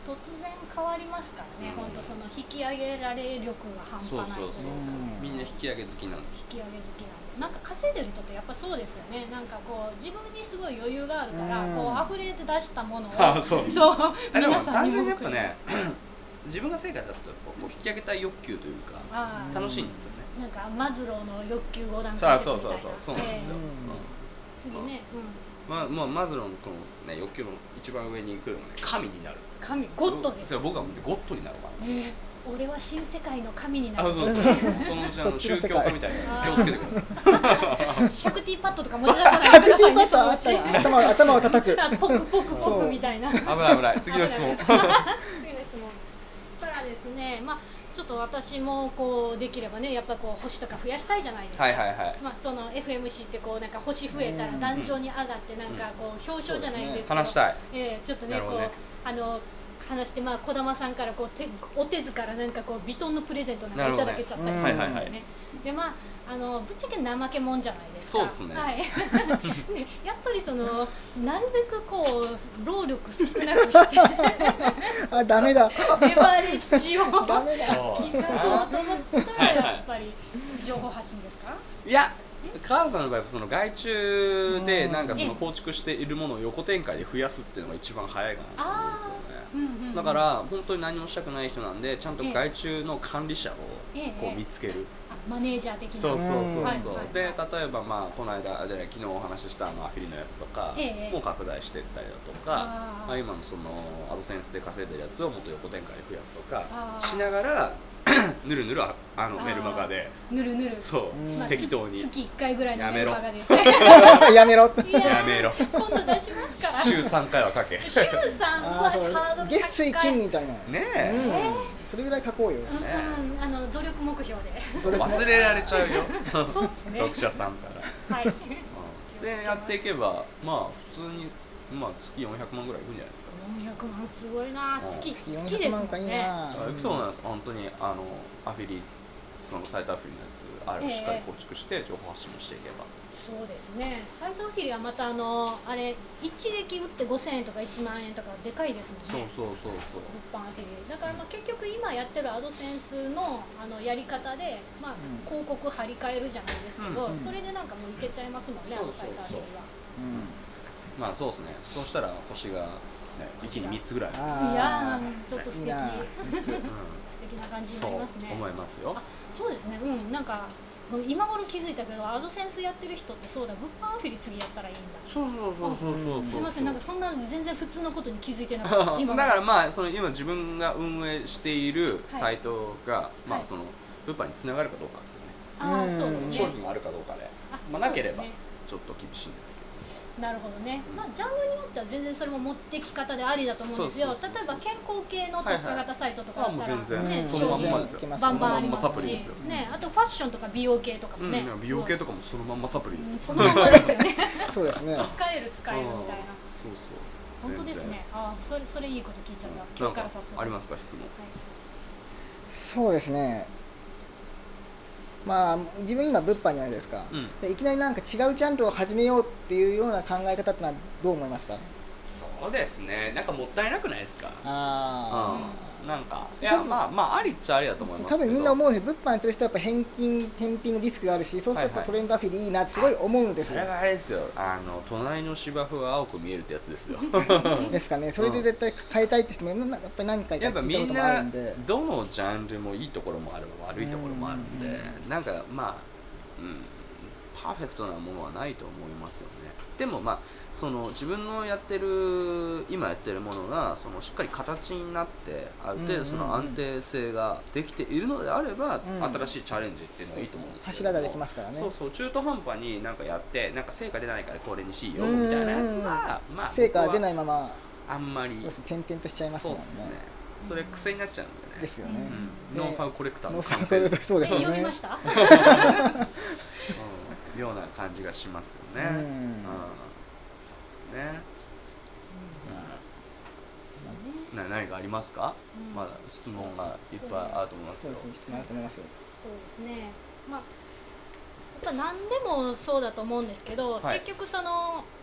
突然変わりますからね、本当その引き上げられ力が半端ないというか、 みんな引き上げ好きなんです。 引き上げ好きなんです。なんか稼いでる人ってやっぱそうですよね。なんかこう自分にすごい余裕があるから、こう溢れて出したものをあそうそう皆さんにも単純にやっぱね自分が成果出すとこう引き上げたい欲求というか楽しいんですよね。 なんかマズローの欲求ご段階説みたいな。 そうそうそうそうなんですよ。 次ね、 まあまあマズローのこのね欲求の一番上に来るのね神になる。 神ゴッドです。 僕はゴッドになるから。 えー、俺は新世界の神になる。 あ、そうそう。そのうちあの宗教家みたいな気をつけてください。 シャクティパッドとか持ち出さないでくださいね。 シャクティパッドあったら頭頭を叩く。 ポクポクポクみたいな。 危ない危ない。次の質問。 次の質問。そしたらですね、まあ。ちょっと私もこうできればね、やっぱこう星とか増やしたいじゃないですか。 はいはいはい。 まあその エフエムシー ってこうなんか星増えたら壇上に上がってなんかこう表彰じゃないですか。 話したい。 ええちょっとねこうあの話してまあ児玉さんからこう手お手ずからなんかこうビトンのプレゼントなんかいただけちゃったりするんですよね。でまああのぶっちゃけ怠けもんじゃないですか。 そうですね。 はい。でやっぱりそのなるべくこう労力少なくしてあダメだ。 レバレッジをダメだ。 聞かそうと思ったらやっぱり情報発信ですか？ いや。川原さんの場合はその外注でなんかその構築しているものを横展開で増やすっていうのが一番早いかなと思うんですよね。だから本当に何もしたくない人なんでちゃんと外注の管理者をこう見つける。 マネージャー的な。 そうそうそうそう。で例えばまあこの間じゃない昨日お話ししたあのアフィリのやつとかも拡大していったりだとか、まあ今のそのアドセンスで稼いでるやつをもっと横展開で増やすとかしながら。ぬるぬるあのメルマガでぬるぬるそう適当に月いっかいぐらいのメルマガでやめろやめろ今度出しますから週さんかいは書け週さんはハードル高い月水金みたいなねえそれぐらい書こうよあの努力目標で忘れられちゃうよそうですね読者さんからはいでやっていけばまあ普通にまあ月よんひゃくまんぐらいいくんじゃないですか。 よんひゃくまんすごいな。月月よんひゃくまんかいいな。 そうなんです本当にあのアフィリそのサイトアフィリのやつあれをしっかり構築して情報発信をしていけば。 そうですね。サイトアフィリはまたあのあれ一撃打ってごせんえんとかいちまんえんとかでかいですもんね。 そうそうそうそう。 物販アフィリだからまあ結局今やってるアドセンスのあのやり方でまあ広告張り替えるじゃないですけど、それでなんかもういけちゃいますもんねあのサイトアフィリは。 まあそうですね。そうしたら星が、ね、いちにみっつぐらい。 いやーちょっと素敵素敵な感じになりますね。 そう思いますよ。 あそうですね。うんなんか今頃気づいたけどアドセンスやってる人ってそうだ物販アフィリ次やったらいいんだ。 そうそうそうそうそう。 すみませんなんかそんな全然普通のことに気づいてなかった。 だからまあその今自分が運営しているサイトがまあその物販につながるかどうかですよね。 ああそうですね。 商品があるかどうかで。まあなければちょっと厳しいんですけど。 なるほどね、まあ、ジャンルによっては全然それも持ってき方でありだと思うんですよ。例えば健康系の特化型サイトとかだったら、ね、 そのまんまですよ。 バンバンありますし、ね、あとファッションとか美容系とかもね、 美容系とかもそのまんまサプリですよ。 そのまんまですよね。 そうですね。 使える使えるみたいな。 そうそう。 本当ですね。ああ、それそれいいこと聞いちゃった。今日から早速。 ありますか質問。 そうですね。まあ自分今物販じゃないですか、うん、じゃいきなりなんか違うジャンルを始めようっていうような考え方ってのはどう思いますか？ そうですねなんかもったいなくないですか？ ああ、 うん、なんかいやまあまあありっちゃありだと思いますけど多分みんな思うんですよ。物販やってる人はやっぱ返金返品のリスクがあるしそうするとトレンドアフィリいいなってすごい思うんですよ。 それがあれですよあの隣の芝生は青く見えるってやつですよですかね。それで絶対変えたいって人もやっぱり何回か聞いたこともあるんで、 やっぱみんなどのジャンルもいいところもある悪いところもあるんでなんかまあ、うん、パーフェクトなものはないと思いますよね。でもまあその自分のやってる今やってるものがそのしっかり形になってある程度その安定性ができているのであれば、うん、新しいチャレンジっていうのはいいと思うんですけど、 柱ができますからね。 そうそう中途半端になんかやってなんか成果出ないからこれにしようみたいなやつはまあ成果出ないままあんまり点々としちゃいますもんね。 そうですね。それ癖になっちゃうんでね。 ですよね。 ノウハウコレクターの完成です。そうですね。 読みました？ ような感じがしますよね。うん、そうですね。な何かありますか？まだ質問がいっぱいあると思いますよ。 そうですね。質問あると思いますよ。 そうですね。まあやっぱ何でもそうだと思うんですけど、結局その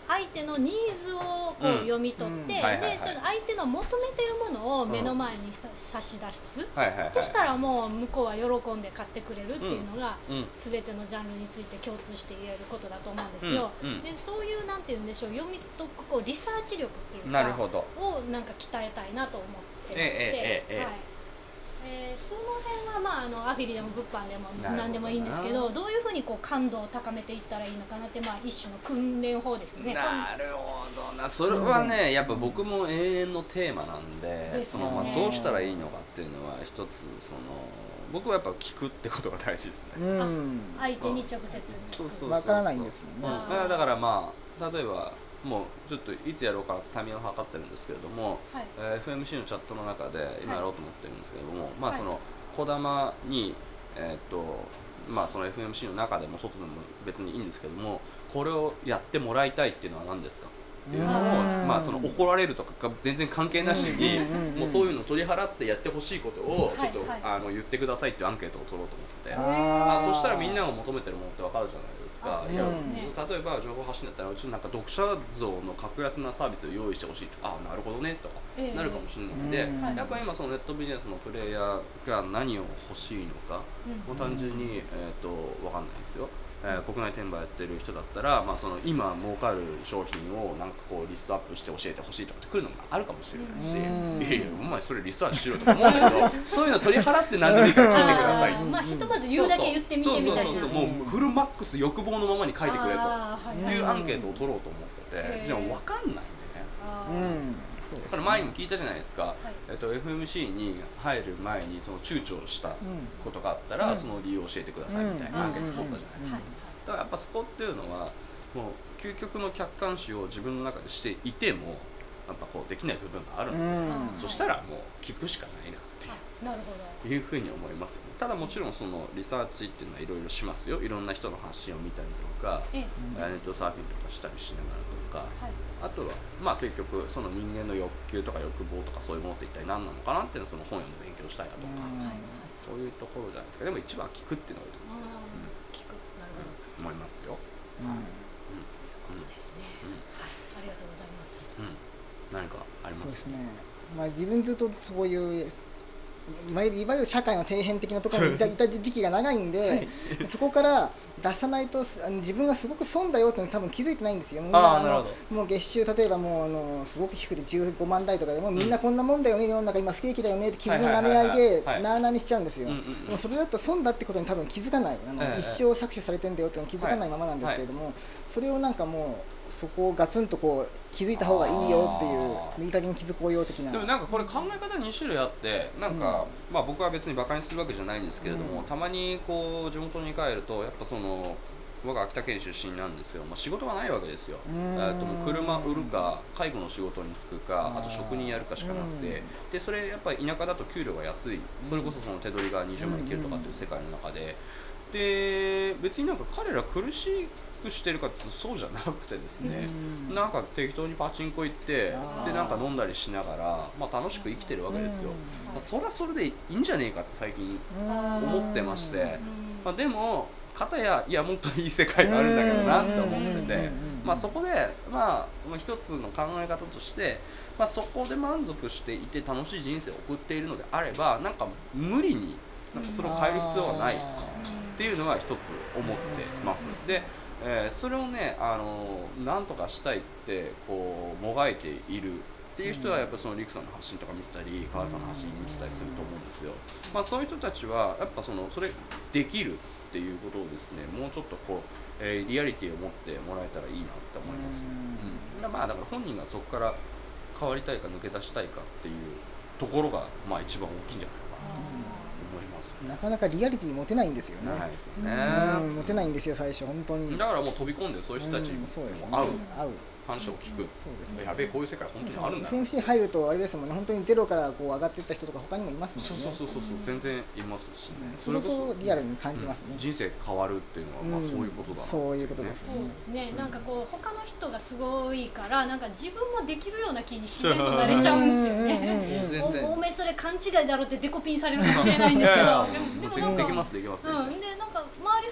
相手のニーズをこう読み取って、でその相手の求めているものを目の前にさ、うん、差し出す、はいはいはい、そしたらもう向こうは喜んで買ってくれるっていうのが、うん、全てのジャンルについて共通して言えることだと思うんですよ、うんうん、でそういうなんて言うんでしょう、読み解くこうリサーチ力っていうかをなんか鍛えたいなと思ってまして、ええええええ、はい、えー、その辺は、まあ、あのアフィリでも物販でも何でもいいんですけど、どういうふうにこう感度を高めていったらいいのかなって、まあ、一種の訓練法ですね。 なるほどな、それはね、やっぱ僕も永遠のテーマなんで、でそのまあ、どうしたらいいのかっていうのは一つその僕はやっぱ聞くってことが大事ですね、うん、 相手に直接そうそう分からないんですもんね。 あだからまあ例えばもうちょっといつやろうかなってタイミングを測ってるんですけれども、はい、えー、エフエムシー のチャットの中で今やろうと思ってるんですけれども、はい、まあその小玉にえー、っとまあその エフエムシー の中でも外でも別にいいんですけども、これをやってもらいたいっていうのは何ですかっていうのを、まあその怒られるとか全然関係なしにもうそういうのを取り払ってやってほしいことをちょっとあの言ってくださいっていうアンケートを取ろうと思ってて、あそしたらみんなが求めてるものって分かるじゃないですか。いや例えば情報発信だったらうちなんか読者像の格安なサービスを用意してほしいとか、あなるほどねとかなるかもしれないんで、やっぱり今そのネットビジネスのプレイヤーが何を欲しいのかもう単純にえっと分かんないですよ。えー、国内転売やってる人だったら、まあ、その今儲かる商品をなんかこうリストアップして教えてほしいとかって来るのもあるかもしれないし、いやいやお前それリストアップしろとか思うんだけどそういうの取り払って何でもいいから聞いてください。 まあひとまず言うだけ言ってみてみたいな。 そうそうそうそう、もうフルマックス欲望のままに書いてくれというアンケートを取ろうと思ってて、じゃあ分かんないんでね。だから前にも聞いたじゃないですか、はい、えっと、エフエムシー に入る前にその躊躇したことがあったら、うん、その理由を教えてくださいみたいなアンケート取ったじゃないですか。だからやっぱそこっていうのはもう究極の客観視を自分の中でしていてもやっぱこうできない部分があるので、うん、そしたらもう聞くしかないなっていう、なるほどいうふうに思いますよね。ただもちろんそのリサーチっていうのはいろいろしますよ。いろんな人の発信を見たりとか、うん、ネットサーフィンとかしたりしながらとか、はい、あとはまあ結局その人間の欲求とか欲望とかそういうものって一体何なのかなっていうのをその本読んで勉強したいなとか、うん、そういうところじゃないですか。でも一番聞くっていうのがいいと思いますね。 聞く、なるほど思いますよ。 うん、うん、うんですね、うん、はい、ありがとうございます。 うん、何かありますか？ そうですね。まあ自分ずっとそういういわゆるいわゆる社会の底辺的なところにいた、いた時期が長いんで、はい、そこから出さないと自分がすごく損だよっていうの多分気づいてないんですよ。みんなあのもう月収例えばもうあのすごく低くてじゅうごまん台とかでもみんなこんなもんだよね、世の中今不景気だよねって傷の舐め合いでなあなあにしちゃうんですよ。でもそれだと損だってことに多分気づかない、あの、はい、一生搾取されてんだよっていうの気づかないままなんですけれども、はいはい、それをなんかもうそこをガツンとこう気づいた方がいいよっていういい加減に気づこうよ的な。 でもなんかこれ考え方に種類あって、なんか、うん、まあ僕は別にバカにするわけじゃないんですけれども、うん、たまにこう地元に帰るとやっぱその僕は秋田県出身なんですけど、まあ、仕事がないわけですよ。えーともう車売るか介護の仕事に就くかあと職人やるかしかなくて、でそれやっぱり田舎だと給料が安い、それこそその手取りがにじゅうまんいけるとかっていう世界の中で、で別になんか彼ら苦しくしてるかってそうじゃなくてですね、なんか適当にパチンコ行ってでなんか飲んだりしながら、まあ、楽しく生きてるわけですよ。まあ、それはそれでいいんじゃねえかって最近思ってまして、まあ、でも片やいやもっといい世界があるんだけどなって思ってて、まあそこでまあ一つの考え方として、まあ、そこで満足していて楽しい人生を送っているのであればなんか無理になんかそれを変える必要はないっていうのは一つ思ってます。で、えー、それをねあのなんとかしたいってこうもがいているっていう人はやっぱそのリクさんの発信とか見てたり川原さんの発信見てたりすると思うんですよ。まあ、そういう人たちはやっぱそのそれできるっていうことをですねもうちょっとこう、えー、リアリティを持ってもらえたらいいなって思います。うん、まあだから本人がそこから変わりたいか抜け出したいかっていうところがまあ一番大きいんじゃないかなと思います。 なかなかリアリティ持てないんですよね。 ないですよね。 うん、持てないんですよ最初本当に。 だからもう飛び込んでそういう人たちに会う。会う話を聞く、うん、そうですね、やべえこういう世界本当にあるんだ。 エフエムシー 入るとあれですもんね、本当にゼロからこう上がっていった人とか他にもいますもんね。 そうそうそうそう、うん、全然いますしね、 うん、それこそリアルに感じますね、 うん、人生変わるっていうのはまあそういうことだな、うん、そういうことですね。そうですね、なんかこう他の人がすごいからなんか自分もできるような気に自然となれちゃうんですよね。おおめえそれ勘違いだろってデコピンされるかもしれないんですけど、 でもできますできます、 うん、でなんか周り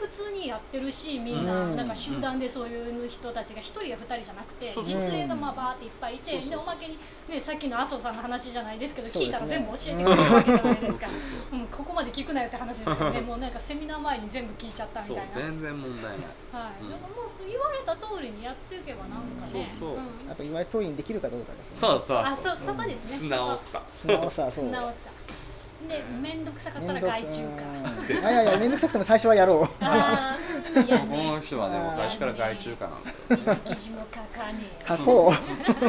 普通にやってるし、みんなうんなんか集団でそういう人たちがひとりやふたりじゃなくて、 そう実例がまあバーっていっぱいいて、 そうそうそうでおまけに、ね、さっきの麻生さんの話じゃないですけど、 そうですね聞いたら全部教えてくれるわけじゃないですか。 そうそうそううん、ここまで聞くなよって話ですよね。もうなんかセミナー前に全部聞いちゃったみそうたいな。 全然問題ない。 はい、 うんだからもう言われた通りにやっていけばなんかね、 そうそうんあと言われ通りにできるかどうかですね。 そうそうあ、そそこですね。 素直さ。 素直さ、そう。 素直さで、面倒くさかったらめんどくさ外注か。 うんいやいやいや、めんどくさくても最初はやろう。 あーいやこね、 の人はでも最初から外注化なんですよ。 記事も書かねえ書こう。 うん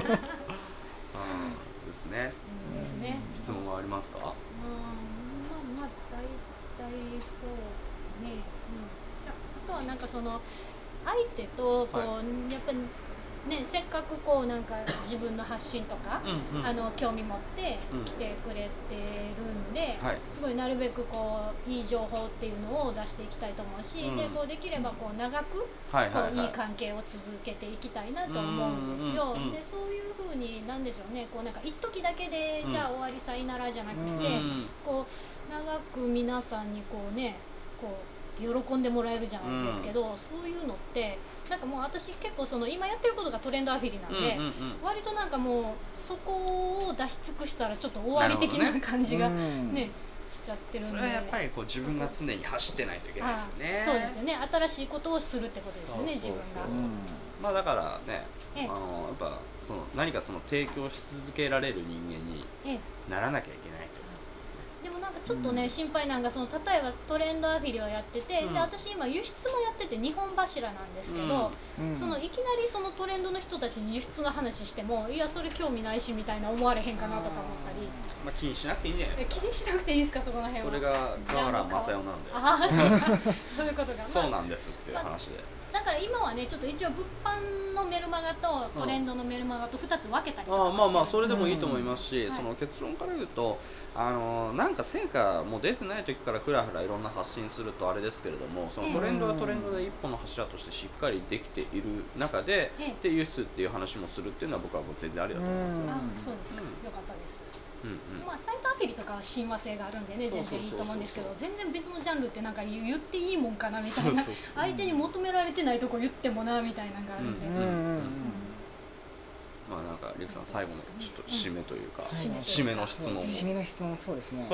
ですね。 うんですね。 質問はありますか？ うん、まあまあ大体そうですね。うん、じゃあ、あとはなんかその相手とこう、 はやっぱりね、せっかくこうなんか自分の発信とか、 うんうんあの興味持ってうん来てくれてるんで、 はいすごいなるべくこういい情報っていうのを出していきたいと思うし、 うんでこうできればこう長くはいこはいはいういい関係を続けていきたいなと思うんですよ。 うんうんうんでそういうふうになんでしょうね、こうなんか一時だけで、 うんじゃあ終わりさいならじゃなくて、 うんこう長く皆さんにこうねこう喜んでもらえるじゃないですけど、そういうのってなんかもう私結構その今やってることがトレンドアフィリなんで、 うんうんうん割となんかもうそこを出し尽くしたらちょっと終わり的な感じがうんねしちゃってるんで、 それはやっぱりこう自分が常に走ってないといけないですよね。 あそうですよね、新しいことをするってことですよね、 そうそうそう自分が。 うんまあだからね、 ええあのやっぱその何かその提供し続けられる人間にええならなきゃいけないってことですよね。 でもなんかちょっとね、 うん心配なんがその例えばトレンドアフィリをやってて、 うんで私今輸出もやっててにほん柱なんですけど、 うんそのいきなりそのトレンドの人たちに輸出の話してもいやそれ興味ないしみたいな思われへんかなとか思ったり、 まあ気にしなくていいんじゃないえですか。 気にしなくていいですか、そこの辺は。 それが河原正代なんで。 ああそうかそういうことが、 そうまあなんですっていう話で。 だから今はねちょっと一応物販のメルマガとトレンドのメルマガとふたつ分けたりとかああまあまあそれででもいいと思いますし、 うんその結論から言うと、あのなんか成果も出てない時からふらふらいろんな発信するとあれですけれども、そのトレンドはトレンドで一本の柱としてしっかりできている中で、 ええで輸出っていう話もするっていうのは僕はもう全然ありだと思いますよ。 あそうですか、 うんよかったです。 うんうんまあ、サイトアフィリとかは親和性があるんでね全然いいと思うんですけど、全然別のジャンルってなんか言言っていいもんかなみたいな、 そうそうそう相手に求められてないとこ言ってもなみたいなのがあるんで、 うんうんうんまあなんかリクさん最後のちょっと締めというか、 締め締めの質問を。 締めの質問、そうですね。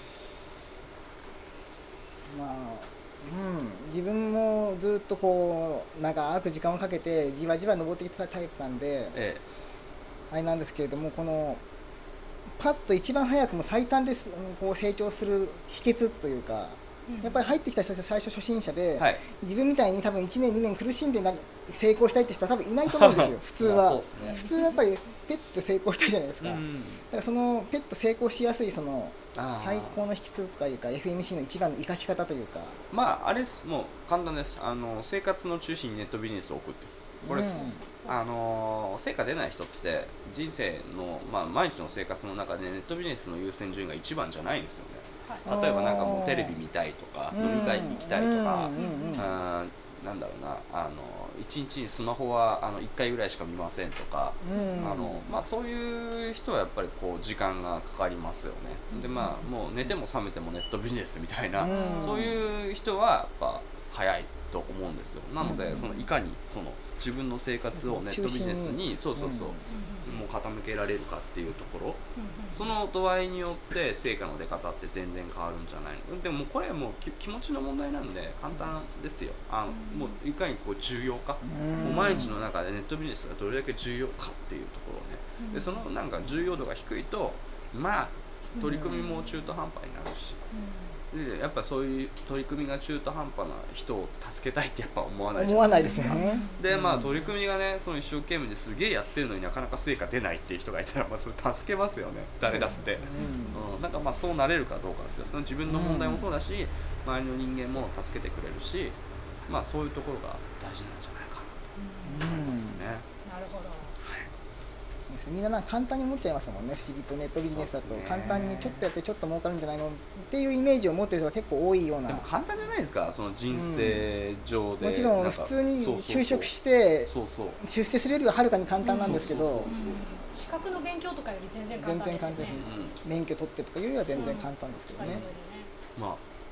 まあ、うん、自分もずっとこう長く時間をかけてじわじわ登ってきたタイプなんで、 えあれなんですけれども、このパッと一番早くも最短ですこう成長する秘訣というか、 うんやっぱり入ってきた人たちは最初初心者で、 えはい。 自分みたいに多分いちねんにねん苦しんでなる成功したいって人は多分いないと思うんですよ普通まあは。 そうですね普通はやっぱりペッと成功したいじゃないですか、だうんからそのペッと成功しやすいそのあー最高の秘訣とかいうか エフエムシー の一番の生かし方というか、 まああれです、もう簡単です。あの生活の中心にネットビジネスを置くってこれです。あの成果出ない人って人生の、まあ、毎日の生活の中でネットビジネスの優先順位が一番じゃないんですよね。 はい例えばなんかもうテレビ見たいとかうん飲み会に行きたいとか、 うんうんうんあーなんだろうな、あのいちにちにスマホはあのいっかいぐらいしか見ませんとか、 うんあのまあ、そういう人はやっぱりこう時間がかかりますよね。でまあもう寝ても覚めてもネットビジネスみたいな、 うんそういう人はやっぱ早いと思うんですよ。なので、 うんそのいかにその自分の生活をネットビジネスにそうそうそう、もう傾けられるかっていうところ、その度合いによって成果の出方って全然変わるんじゃないの。でもこれもうき気持ちの問題なんで簡単ですよ。あのもういかにこう重要か、 うんもう毎日の中でネットビジネスがどれだけ重要かっていうところをね、でそのなんか重要度が低いとまあ取り組みも中途半端になるし、でやっぱそういう取り組みが中途半端な人を助けたいってやっぱ思わないじゃ思わないでか。 ですすよね。 でまあ取り組みがねその一生懸命ですげえやってるのになかなか成果出ないっていう人がいたらまあそれ助けますよね、誰だって。うん、なんかまあそうなれるかどうかですよ。その自分の問題もそうだし、周りの人間も助けてくれるし、まあそういうところが大事なんじゃないかなと思いますね。 なるほど。 ですみんななんか簡単に思っちゃいますもんね、不思議とネットビジネスだと、 そうっすね簡単にちょっとやってちょっと儲かるんじゃないのっていうイメージを持ってる人が結構多いような。 でも簡単じゃないですか、その人生上で、 もちろんなんか普通にそうそうそう就職してそうそう出世するよりははるかに簡単なんですけど、 そうそうそうそう資格の勉強とかより全然簡全単ですよね。 然簡単ですね、免許取ってとかいうよりは全然簡単ですけどね。 まあ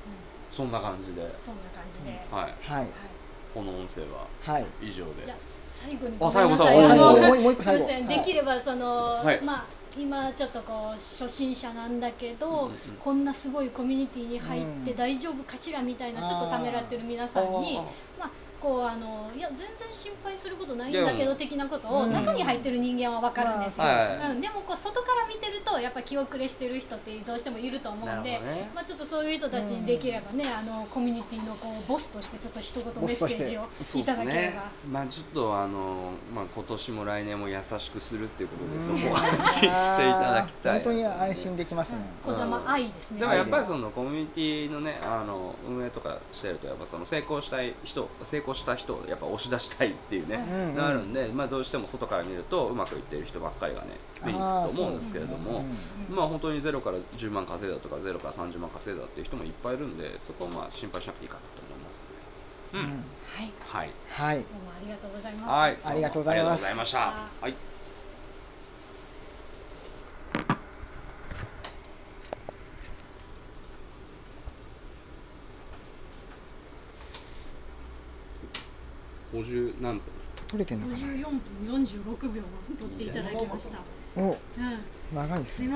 そんな感じで、 そんな感じで、 はい、 はい、 この音声ははい以上で、 じゃあ最後にあ、最後最最後後もうもう一個最後、 すいません、できればその、 はい、 まあ今ちょっとこう初心者なんだけど、 うんうん、 こんなすごいコミュニティに入って大丈夫かしらみたいなちょっとためらってる皆さんに、まあこうあのいや全然心配することないんだけど的なことを中に入ってる人間は分かるんですよ、 まあ、 うん、でもこう外から見てるとやっぱ気遅れしてる人ってどうしてもいると思うんで、ね、まあ、ちょっとそういう人たちにできればね、あのコミュニティのこうボスとしてちょっと一言メッセージをいただければ、ね、 まあちょっとあの、まあ、今年も来年も優しくするっていうことで、そこを安心していただきたい。 本当に安心できますね。 こだま愛ですね。 でもやっぱりそのコミュニティのね、あの運営とかしてるとやっぱその成功したい人、成功した人をやっぱ押し出したいっていうね、うんうん、なるんで、まあどうしても外から見るとうまくいっている人ばっかりがね目につくと思うんですけれども、まあ本当にゼロからじゅうまん稼いだとかゼロからさんじゅうまん稼いだっていう人もいっぱいいるんで、そこはまあ心配しなくていいかなと思いますね。うん、うん、はい、 はい、 どうもありがとうございます。 はい、ありがとうございます。 ありがとうございました。はい。ごじゅう何分？ 取れてんのかな？ ごじゅうよんぷんよんじゅうろくびょうも取っていただきました。 お、うん、長いですね。